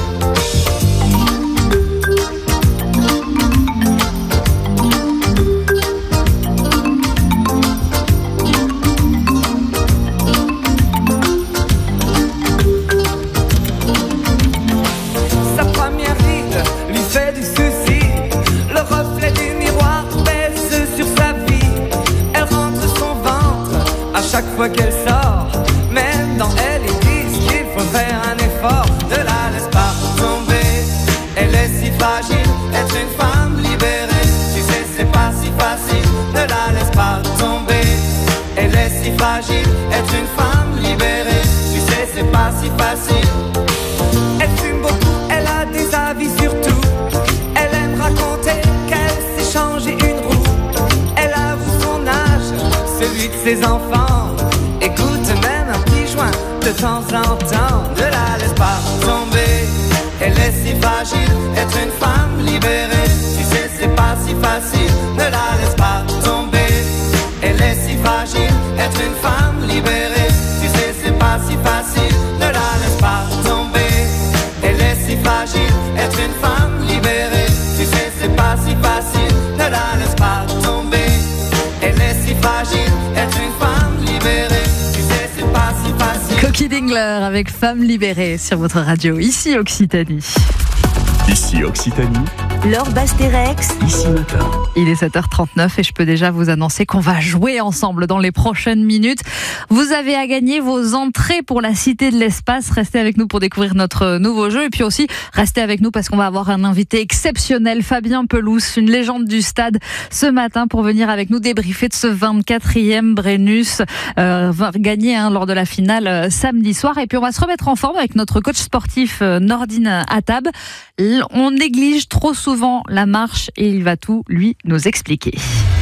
Sa première ride lui fait du souci. Le reflet du miroir pèse sur sa vie. Elle rentre son ventre à chaque fois qu'elle sort. Même dans elle, ils disent qu'il faut faire un effort. Ne la laisse pas tomber. Elle est si fragile, être une femme libérée. Tu sais, c'est pas si facile. Ne la laisse pas tomber. Elle est si fragile, être une femme libérée. Tu sais, c'est pas si facile. Elle fume beaucoup, elle a des avis sur tout. Elle aime raconter qu'elle s'est changé une roue. Elle avoue son âge, celui de ses enfants. Écoute même un petit joint de temps en temps. Ne la laisse pas tomber. Elle est si fragile, être une femme libérée. Tu sais, c'est pas si facile. Ne la laisse pas tomber. Elle est si fragile, être une femme libérée. Tu sais, c'est pas si facile. Ne la laisse pas tomber. Elle est si fragile, être une femme libérée. Tu sais, c'est pas si facile, ne la laisse pas tomber. Elle est si fragile, être une femme libérée. Tu sais, c'est pas si facile. Cookie Dingler avec Femme libérée sur votre radio, ici Occitanie. Ici Occitanie. Laure Bastérix. Ici matin. Il est sept heures trente-neuf et je peux déjà vous annoncer qu'on va jouer ensemble dans les prochaines minutes. Vous avez à gagner vos entrées pour la Cité de l'Espace. Restez avec nous pour découvrir notre nouveau jeu. Et puis aussi, restez avec nous parce qu'on va avoir un invité exceptionnel, Fabien Pelouse, une légende du stade, ce matin pour venir avec nous débriefer de ce vingt-quatrième Brennus euh, gagné hein, lors de la finale euh, samedi soir. Et puis on va se remettre en forme avec notre coach sportif euh, Nordine Attab. On néglige trop souvent la marche et il va tout lui nous expliquer.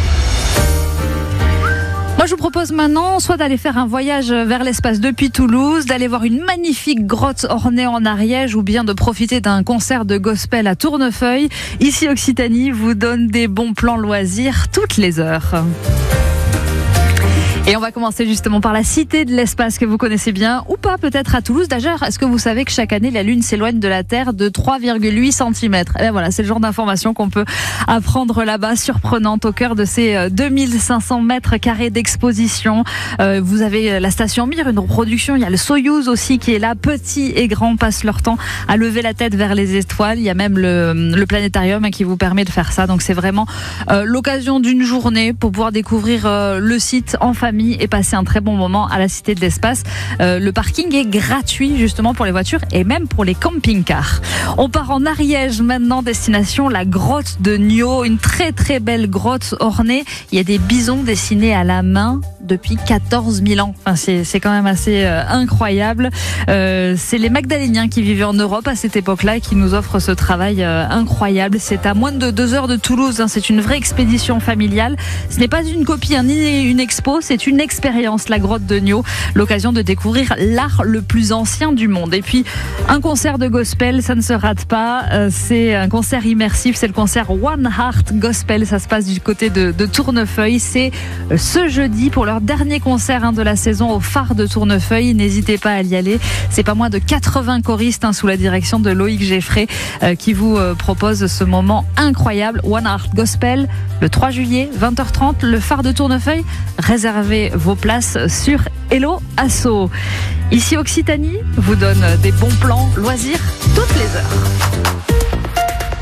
Moi, je vous propose maintenant soit d'aller faire un voyage vers l'espace depuis Toulouse, d'aller voir une magnifique grotte ornée en Ariège ou bien de profiter d'un concert de gospel à Tournefeuille. Ici, Occitanie vous donne des bons plans loisirs toutes les heures. Et on va commencer justement par la Cité de l'Espace que vous connaissez bien ou pas peut-être à Toulouse. D'ailleurs, est-ce que vous savez que chaque année la Lune s'éloigne de la Terre de trois virgule huit centimètres? Et bien voilà, c'est le genre d'information qu'on peut apprendre là-bas, surprenante au cœur de ces deux mille cinq cents mètres carrés d'exposition. Euh, vous avez la station Mir, une reproduction. Il y a le Soyouz aussi qui est là. Petits et grands passent leur temps à lever la tête vers les étoiles. Il y a même le, le planétarium qui vous permet de faire ça. Donc c'est vraiment euh, l'occasion d'une journée pour pouvoir découvrir euh, le site en famille. famille et passer un très bon moment à la Cité de l'Espace. Euh, le parking est gratuit justement pour les voitures et même pour les camping-cars. On part en Ariège maintenant, destination la grotte de Niaux, une très très belle grotte ornée. Il y a des bisons dessinés à la main depuis quatorze mille ans. Enfin, c'est, c'est quand même assez euh, incroyable. Euh, c'est les Magdaléniens qui vivaient en Europe à cette époque-là et qui nous offrent ce travail euh, incroyable. C'est à moins de deux heures de Toulouse. Hein. C'est une vraie expédition familiale. Ce n'est pas une copie, hein, ni une expo, c'est une expérience, la grotte de Niaux. L'occasion de découvrir l'art le plus ancien du monde. Et puis, un concert de gospel, ça ne se rate pas. Euh, c'est un concert immersif. C'est le concert One Heart Gospel. Ça se passe du côté de, de Tournefeuille. C'est euh, ce jeudi pour leur dernier concert hein, de la saison au phare de Tournefeuille. N'hésitez pas à y aller. C'est pas moins de quatre-vingts choristes hein, sous la direction de Loïc Geffrey euh, qui vous euh, propose ce moment incroyable. One Heart Gospel, le trois juillet, vingt heures trente, le phare de Tournefeuille. Réservez vos places sur Hello Asso. Ici Occitanie vous donne des bons plans loisirs toutes les heures.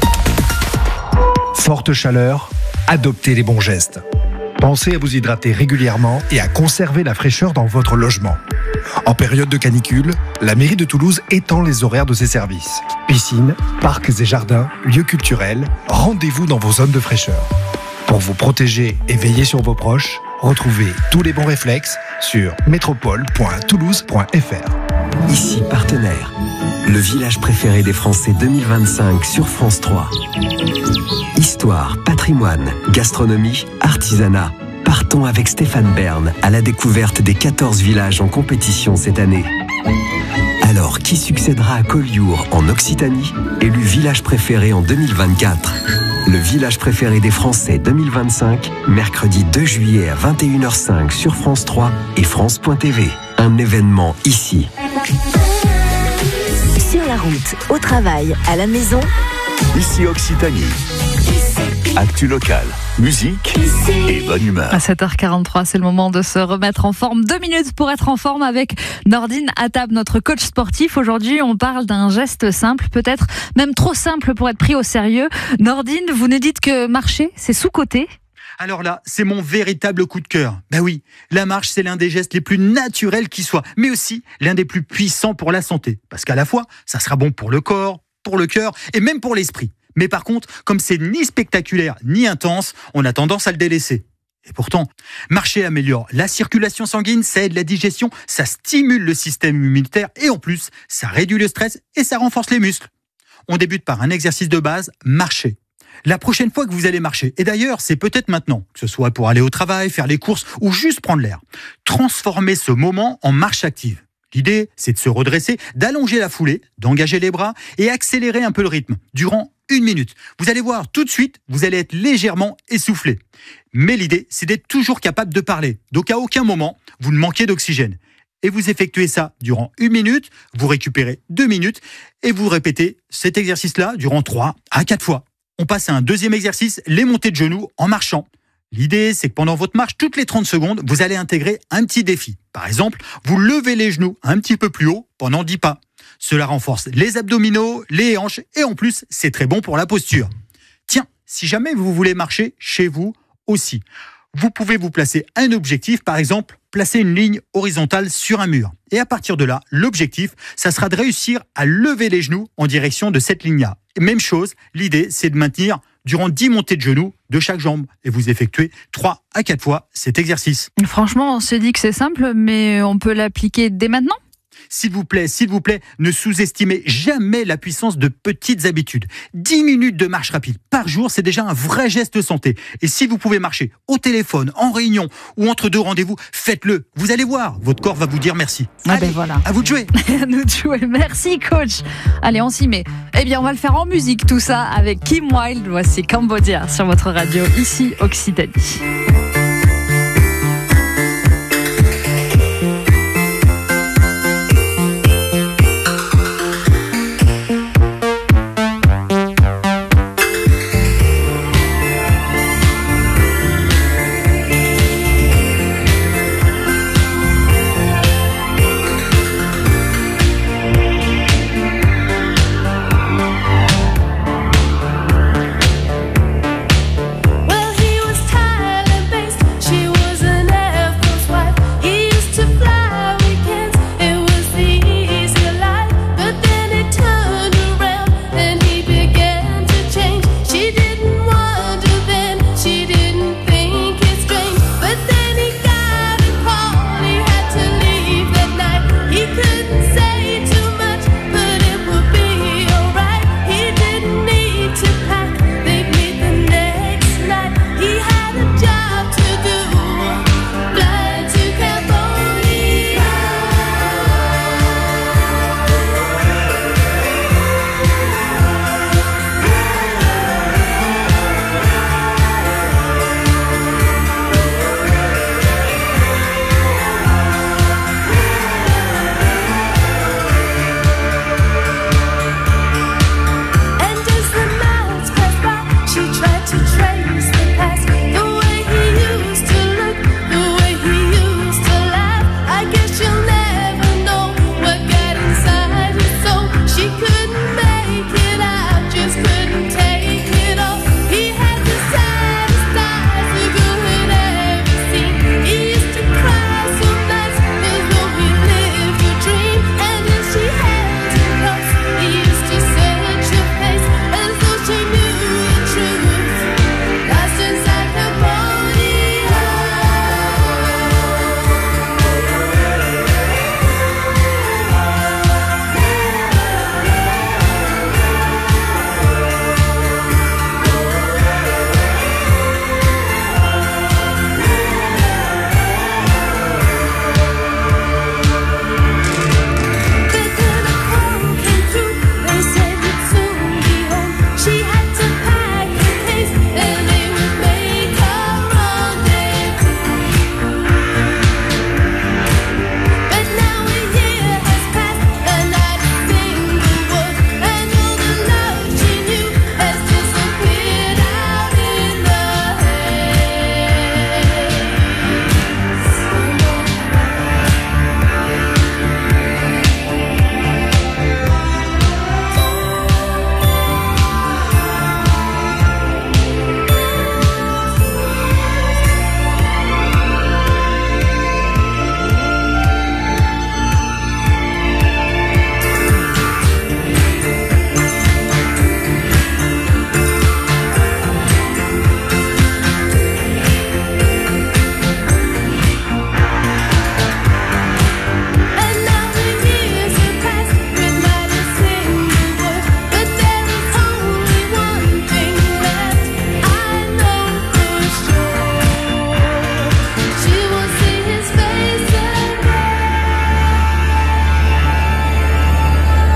Forte chaleur, adoptez les bons gestes. Pensez à vous hydrater régulièrement et à conserver la fraîcheur dans votre logement. En période de canicule, la mairie de Toulouse étend les horaires de ses services. Piscines, parcs et jardins, lieux culturels, rendez-vous dans vos zones de fraîcheur. Pour vous protéger et veiller sur vos proches, retrouvez tous les bons réflexes sur métropole point toulouse point f r. Ici Partenaire, le village préféré des Français deux mille vingt-cinq sur France trois. Histoire, patrimoine, gastronomie, artisanat. Partons avec Stéphane Bern à la découverte des quatorze villages en compétition cette année. Alors, qui succédera à Collioure en Occitanie, élu village préféré en deux mille vingt-quatre? Le village préféré des Français deux mille vingt-cinq, mercredi deux juillet à vingt et une heures cinq sur France trois et France point t v. Un événement ici. Sur la route, au travail, à la maison. Ici Occitanie. Actu locale, musique et bonne humeur. À sept heures quarante-trois, c'est le moment de se remettre en forme. Deux minutes pour être en forme avec Nordine Attab, notre coach sportif. Aujourd'hui, on parle d'un geste simple, peut-être même trop simple pour être pris au sérieux. Nordine, vous nous dites que marcher, c'est sous-coté. Alors là, c'est mon véritable coup de cœur. Ben oui, la marche, c'est l'un des gestes les plus naturels qui soient, mais aussi l'un des plus puissants pour la santé. Parce qu'à la fois, ça sera bon pour le corps, pour le cœur et même pour l'esprit. Mais par contre, comme c'est ni spectaculaire ni intense, on a tendance à le délaisser. Et pourtant, marcher améliore la circulation sanguine, ça aide la digestion, ça stimule le système immunitaire et en plus, ça réduit le stress et ça renforce les muscles. On débute par un exercice de base, marcher. La prochaine fois que vous allez marcher, et d'ailleurs c'est peut-être maintenant, que ce soit pour aller au travail, faire les courses ou juste prendre l'air, transformez ce moment en marche active. L'idée, c'est de se redresser, d'allonger la foulée, d'engager les bras et accélérer un peu le rythme durant une minute. Vous allez voir, tout de suite, vous allez être légèrement essoufflé. Mais l'idée, c'est d'être toujours capable de parler. Donc à aucun moment, vous ne manquez d'oxygène. Et vous effectuez ça durant une minute, vous récupérez deux minutes et vous répétez cet exercice-là durant trois à quatre fois. On passe à un deuxième exercice, les montées de genoux en marchant. L'idée, c'est que pendant votre marche, toutes les trente secondes, vous allez intégrer un petit défi. Par exemple, vous levez les genoux un petit peu plus haut pendant dix pas. Cela renforce les abdominaux, les hanches et en plus, c'est très bon pour la posture. Tiens, si jamais vous voulez marcher chez vous aussi, vous pouvez vous placer un objectif, par exemple, placer une ligne horizontale sur un mur. Et à partir de là, l'objectif, ça sera de réussir à lever les genoux en direction de cette ligne-là. Même chose, l'idée, c'est de maintenir durant dix montées de genoux de chaque jambe. Et vous effectuez trois à quatre fois cet exercice. Franchement, on se dit que c'est simple, mais on peut l'appliquer dès maintenant ? S'il vous plaît, s'il vous plaît, ne sous-estimez jamais la puissance de petites habitudes. dix minutes de marche rapide par jour, c'est déjà un vrai geste santé. Et si vous pouvez marcher au téléphone, en réunion ou entre deux rendez-vous, faites-le. Vous allez voir, votre corps va vous dire merci. Ah Allez, ben voilà. À vous de jouer. À nous de jouer. Merci, coach. Allez, on s'y met. Eh bien, on va le faire en musique, tout ça, avec Kim Wilde. Voici Cambodia sur votre radio, ici, Occitanie. Well, he was tired, baby.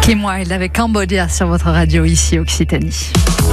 Kim Wilde avec Cambodia sur votre radio ici Occitanie.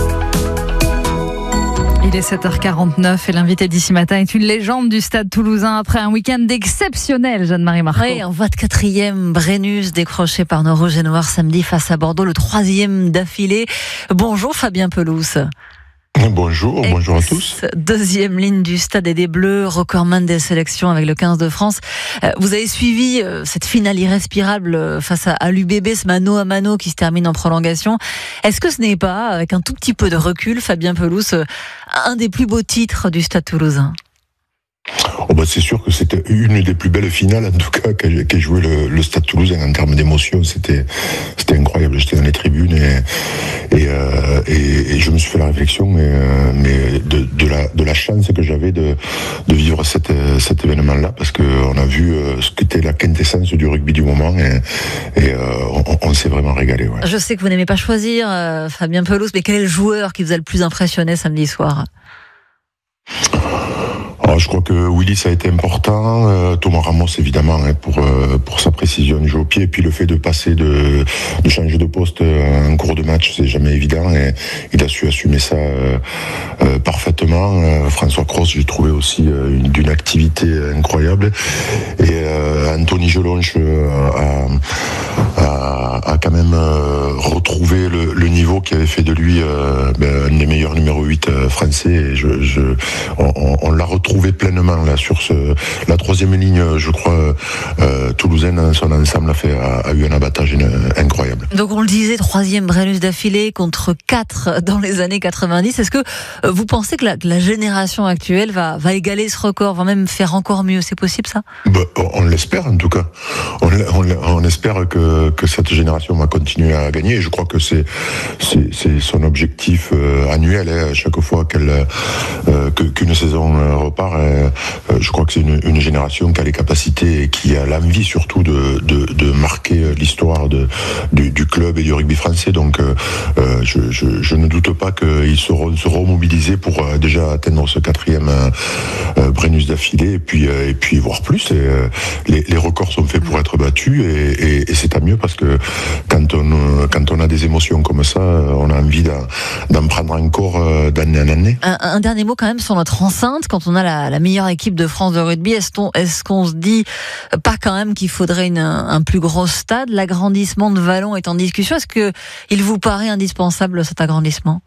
Il est sept heures quarante-neuf et l'invité d'ici matin est une légende du stade toulousain après un week-end exceptionnel, Jeanne-Marie Marco. Oui, en vingt-quatrième Brennus décroché par nos rouges et noirs samedi face à Bordeaux, le troisième d'affilée. Bonjour Fabien Pelouse. Bonjour, Ex- bonjour à tous. Deuxième ligne du Stade et des Bleus, recordman des sélections avec le quinze de France. Vous avez suivi cette finale irrespirable face à l'U B B, ce mano à mano qui se termine en prolongation. Est-ce que ce n'est pas, avec un tout petit peu de recul, Fabien Pelouse, un des plus beaux titres du Stade toulousain ? Oh bah c'est sûr que c'était une des plus belles finales, en tout cas, qu'a, qu'a joué le, le Stade Toulousain en termes d'émotion. C'était, c'était incroyable. J'étais dans les tribunes et, et, euh, et, et je me suis fait la réflexion, mais, euh, mais de, de, la, de la chance que j'avais de, de vivre cette, cet événement-là, parce qu'on a vu ce qu'était la quintessence du rugby du moment et, et euh, on, on s'est vraiment régalé. Ouais. Je sais que vous n'aimez pas choisir, euh, Fabien Pelouse, mais quel est le joueur qui vous a le plus impressionné samedi soir ? Alors, je crois que Willy ça a été important, euh, Thomas Ramos évidemment hein, pour euh, pour sa précision du jeu au pied, et puis le fait de passer de de changer de poste euh, en cours de match, c'est jamais évident et il a su assumer ça euh, euh, parfaitement. Euh, François Cros, j'ai trouvé aussi euh, une, d'une activité incroyable, et euh, Anthony Gelonche euh, a, a a quand même euh, retrouvé le, le niveau qui avait fait de lui euh, ben, un des meilleurs numéro huit euh, français, et je, je on, on, on l'a retrouvé pleinement là sur ce la troisième ligne, je crois euh, toulousaine dans son ensemble a fait a, a eu un abattage une, incroyable. Donc on le disait, troisième Brennus d'affilée contre quatre dans les années quatre-vingt-dix. Est-ce que vous pensez que la, que la génération actuelle va va égaler ce record, va même faire encore mieux? C'est possible ça? Bah, on l'espère en tout cas. On, on, on espère que que cette génération va continuer à gagner. Et je crois que c'est c'est, c'est son objectif euh, annuel. Hein, chaque fois qu'elle euh, que, qu'une saison euh, repart. Euh, je crois que c'est une, une génération qui a les capacités et qui a l'envie surtout de, de, de marquer l'histoire de, du, du club et du rugby français. Donc euh, je, je, je ne doute pas qu'ils seront, seront mobilisés pour euh, déjà atteindre ce quatrième euh, Brennus d'affilée et puis, euh, et puis voire plus. Et, euh, les, les records sont faits pour être battus et, et, et c'est tant mieux parce que quand on, quand on a des émotions comme ça, on a envie d'en, d'en prendre encore euh, d'année en année. Un, un dernier mot quand même sur notre enceinte. Quand on a la, la meilleure équipe de France de rugby, est-ce qu'on, est-ce qu'on se dit pas quand même qu'il faudrait une, un plus gros stade? L'agrandissement de Vallon est en discussion. Est-ce que il vous paraît indispensable cet agrandissement?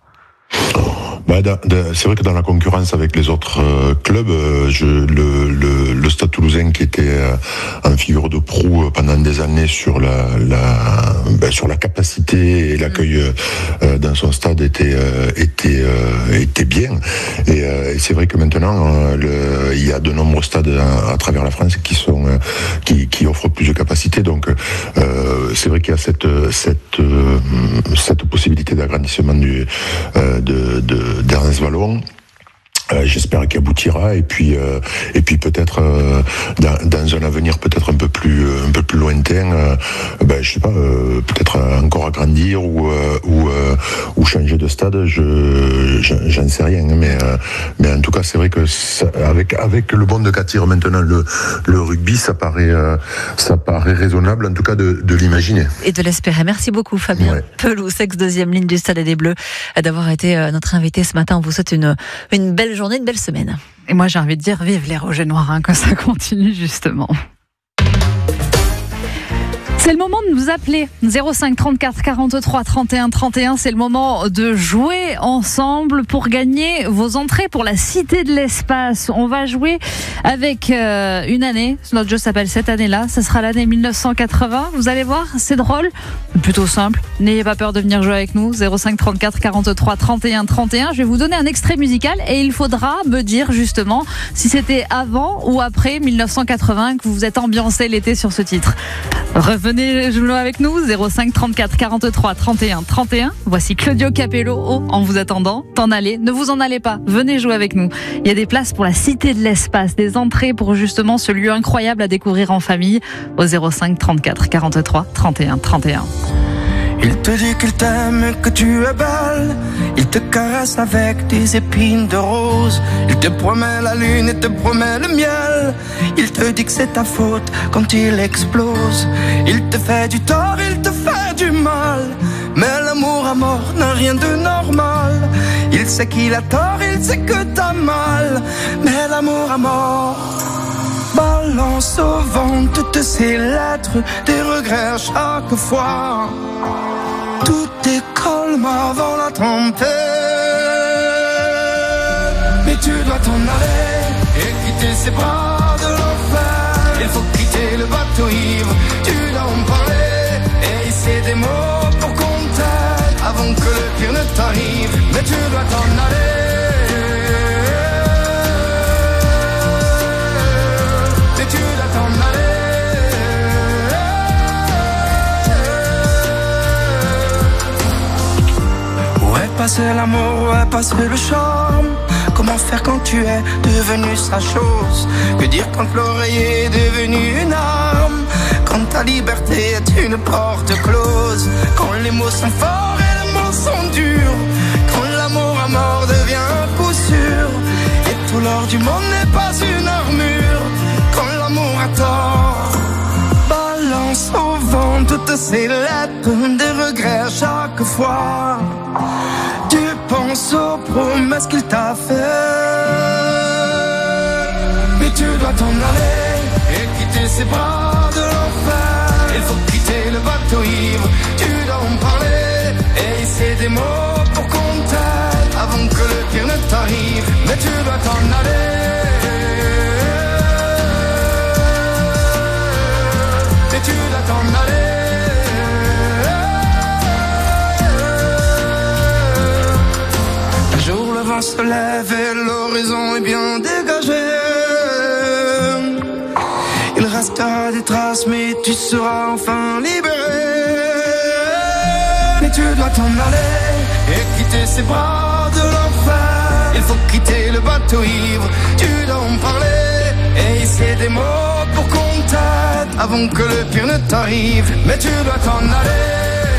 Bah, da, da, c'est vrai que dans la concurrence avec les autres euh, clubs, euh, je, le, le, le Stade Toulousain qui était euh, en figure de proue pendant des années sur la, la ben, sur la capacité et l'accueil euh, dans son stade était euh, était euh, était bien. Et, euh, et c'est vrai que maintenant euh, le, il y a de nombreux stades à, à travers la France qui sont euh, qui, qui offrent plus de capacité. Donc euh, c'est vrai qu'il y a cette cette euh, cette possibilité d'agrandissement du euh, de, de d'Ernest Vallon. Euh, j'espère qu'il aboutira et puis euh, et puis peut-être euh, dans, dans un avenir peut-être un peu plus euh, un peu plus lointain, euh, ben je sais pas, euh, peut-être encore agrandir ou euh, ou euh, ou changer de stade. Je, je j'en sais rien, mais euh, mais en tout cas c'est vrai que ça, avec avec le monde qu'attire maintenant le le rugby, ça paraît euh, ça paraît raisonnable en tout cas de, de l'imaginer et de l'espérer. Merci beaucoup Fabien ouais. Pelouse, ex deuxième ligne du Stade et des Bleus, d'avoir été notre invité ce matin. On vous souhaite une une belle journée, une belle semaine. Et moi j'ai envie de dire vive les rouges et noirs, hein, que ça continue justement. C'est le moment de nous appeler zéro cinq trente-quatre quarante-trois trente et un trente et un. C'est le moment de jouer ensemble pour gagner vos entrées pour la Cité de l'Espace. On va jouer avec euh, une année. Notre jeu s'appelle cette année-là. Ce sera l'année mille neuf cent quatre-vingts. Vous allez voir, c'est drôle, plutôt simple. N'ayez pas peur de venir jouer avec nous. zéro cinq trente-quatre quarante-trois trente et un trente et un. Je vais vous donner un extrait musical et il faudra me dire justement si c'était avant ou après mille neuf cent quatre-vingts que vous vous êtes ambiancé l'été sur ce titre. Revenez jouer avec nous, zéro cinq trente-quatre quarante-trois trente et un trente et un. Voici Claudio Capello. Oh, en vous attendant, t'en allez, ne vous en allez pas, venez jouer avec nous. Il y a des places pour la Cité de l'Espace, des entrées pour justement ce lieu incroyable à découvrir en famille au zéro cinq trente-quatre quarante-trois trente et un trente et un. Il te dit qu'il t'aime, que tu es belle. Il te caresse avec des épines de rose. Il te promet la lune et te promet le miel. Il te dit que c'est ta faute quand il explose. Il te fait du tort, il te fait du mal. Mais l'amour à mort n'a rien de normal. Il sait qu'il a tort, il sait que t'as mal. Mais l'amour à mort balance au vent toutes ces lettres, des regrets à chaque fois. Tout est calme avant la tempête. Mais tu dois t'en aller et quitter ces bras de l'enfer. Il faut quitter le bateau ivre, tu dois en parler et hisser des mots pour qu'on t'aide avant que le pire ne t'arrive. Mais tu dois t'en aller. Mais tu dois t'en aller. Passer l'amour, ouais, passer le charme. Comment faire quand tu es devenu sa chose? Que dire quand l'oreiller est devenu une arme? Quand ta liberté est une porte close? Quand les mots sont forts et les mots sont durs? Quand l'amour à mort devient un coup sûr? Et tout l'or du monde n'est pas une armure? Quand l'amour a tort, balance au vent toutes ces lettres, des regrets à chaque fois. Tu penses aux promesses qu'il t'a fait. Mais tu dois t'en aller et quitter ces bras de l'enfer. Il faut quitter le bateau ivre, tu dois en parler et hisser des mots pour qu'on t'aide avant que le pire ne t'arrive. Mais tu dois t'en aller. Mais tu dois t'en aller. Le vent se lève et l'horizon est bien dégagé. Il restera des traces mais tu seras enfin libéré. Mais tu dois t'en aller et quitter ces bras de l'enfer. Il faut quitter le bateau ivre, tu dois en parler et hisser des mots pour qu'on t'aide avant que le pire ne t'arrive. Mais tu dois t'en aller.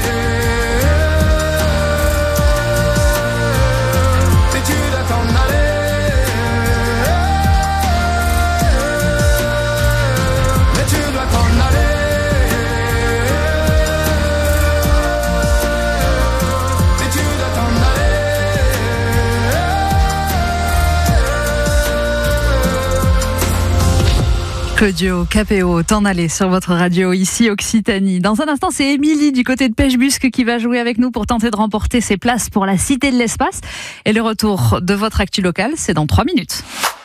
Claudio Capéo, t'en aller sur votre radio ici Occitanie. Dans un instant, c'est Émilie du côté de Pêche-Busque qui va jouer avec nous pour tenter de remporter ses places pour la Cité de l'Espace. Et le retour de votre actu locale, c'est dans trois minutes.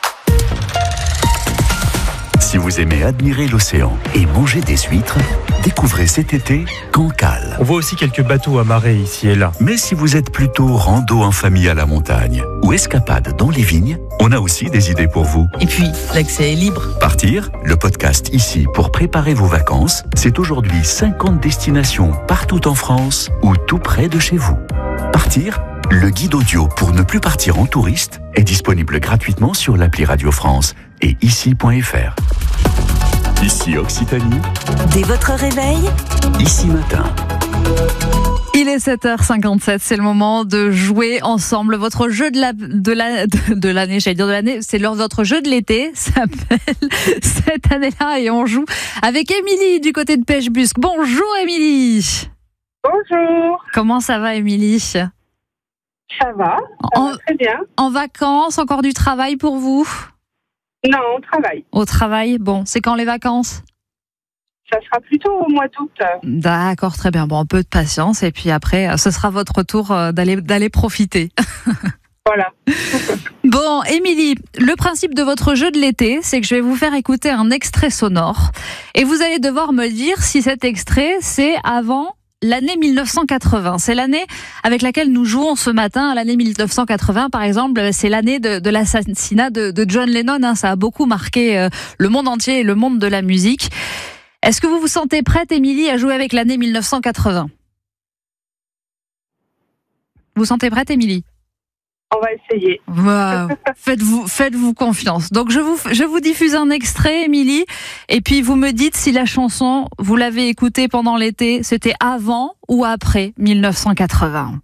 Si vous aimez admirer l'océan et manger des huîtres, découvrez cet été Cancale. On voit aussi quelques bateaux amarrés ici et là. Mais si vous êtes plutôt rando en famille à la montagne ou escapade dans les vignes, on a aussi des idées pour vous. Et puis, l'accès est libre. Partir, le podcast ici pour préparer vos vacances, c'est aujourd'hui cinquante destinations partout en France ou tout près de chez vous. Partir, le guide audio pour ne plus partir en touriste est disponible gratuitement sur l'appli Radio France et ici point f r. Ici Occitanie. Dès votre réveil, Ici matin. Il est sept heures cinquante-sept, c'est le moment de jouer ensemble. Votre jeu de la, de la, de l'année, j'allais dire de l'année, c'est leur, votre jeu de l'été, s'appelle cette année-là et on joue avec Émilie du côté de Pêche-Busque. Bonjour Émilie. Bonjour. Comment ça va Émilie? Ça va, ça en, va très bien. En vacances, encore du travail pour vous? Non, on travaille. Au travail, bon, c'est quand les vacances? Ça sera plutôt au mois d'août. D'accord, très bien. Bon, un peu de patience et puis après, ce sera votre tour d'aller d'aller profiter. Voilà. Bon, Émilie, le principe de votre jeu de l'été, c'est que je vais vous faire écouter un extrait sonore et vous allez devoir me dire si cet extrait, c'est avant l'année mille neuf cent quatre-vingts. C'est l'année avec laquelle nous jouons ce matin. L'année mille neuf cent quatre-vingts, par exemple, c'est l'année de, de l'assassinat de, de John Lennon. Hein. Ça a beaucoup marqué euh, le monde entier et le monde de la musique. Est-ce que vous vous sentez prête, Émilie, à jouer avec l'année mille neuf cent quatre-vingts? Vous vous sentez prête, Émilie? On va essayer. Wow. Faites-vous, faites-vous confiance. Donc je vous, je vous diffuse un extrait, Émilie, et puis vous me dites si la chanson, vous l'avez écoutée pendant l'été, c'était avant ou après mille neuf cent quatre-vingts.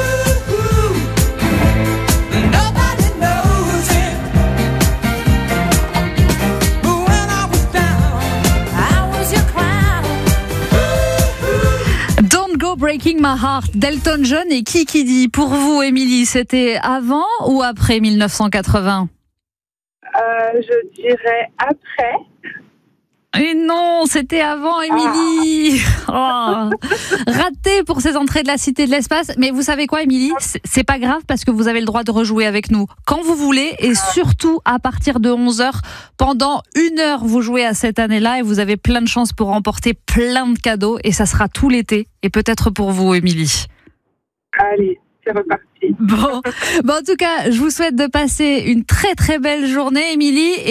Breaking My Heart, Delton John et Kiki Dee. Pour vous, Émilie, c'était avant ou après mille neuf cent quatre-vingts? Euh, je dirais après. Et non, c'était avant, Émilie. Ah. Oh. Raté pour ces entrées de la Cité de l'Espace. Mais vous savez quoi, Émilie? C'est pas grave parce que vous avez le droit de rejouer avec nous quand vous voulez et surtout à partir de onze heures. Pendant une heure, vous jouez à cette année-là et vous avez plein de chances pour remporter plein de cadeaux et ça sera tout l'été et peut-être pour vous, Émilie. Allez, c'est reparti. Bon. bon, en tout cas, je vous souhaite de passer une très très belle journée, Émilie.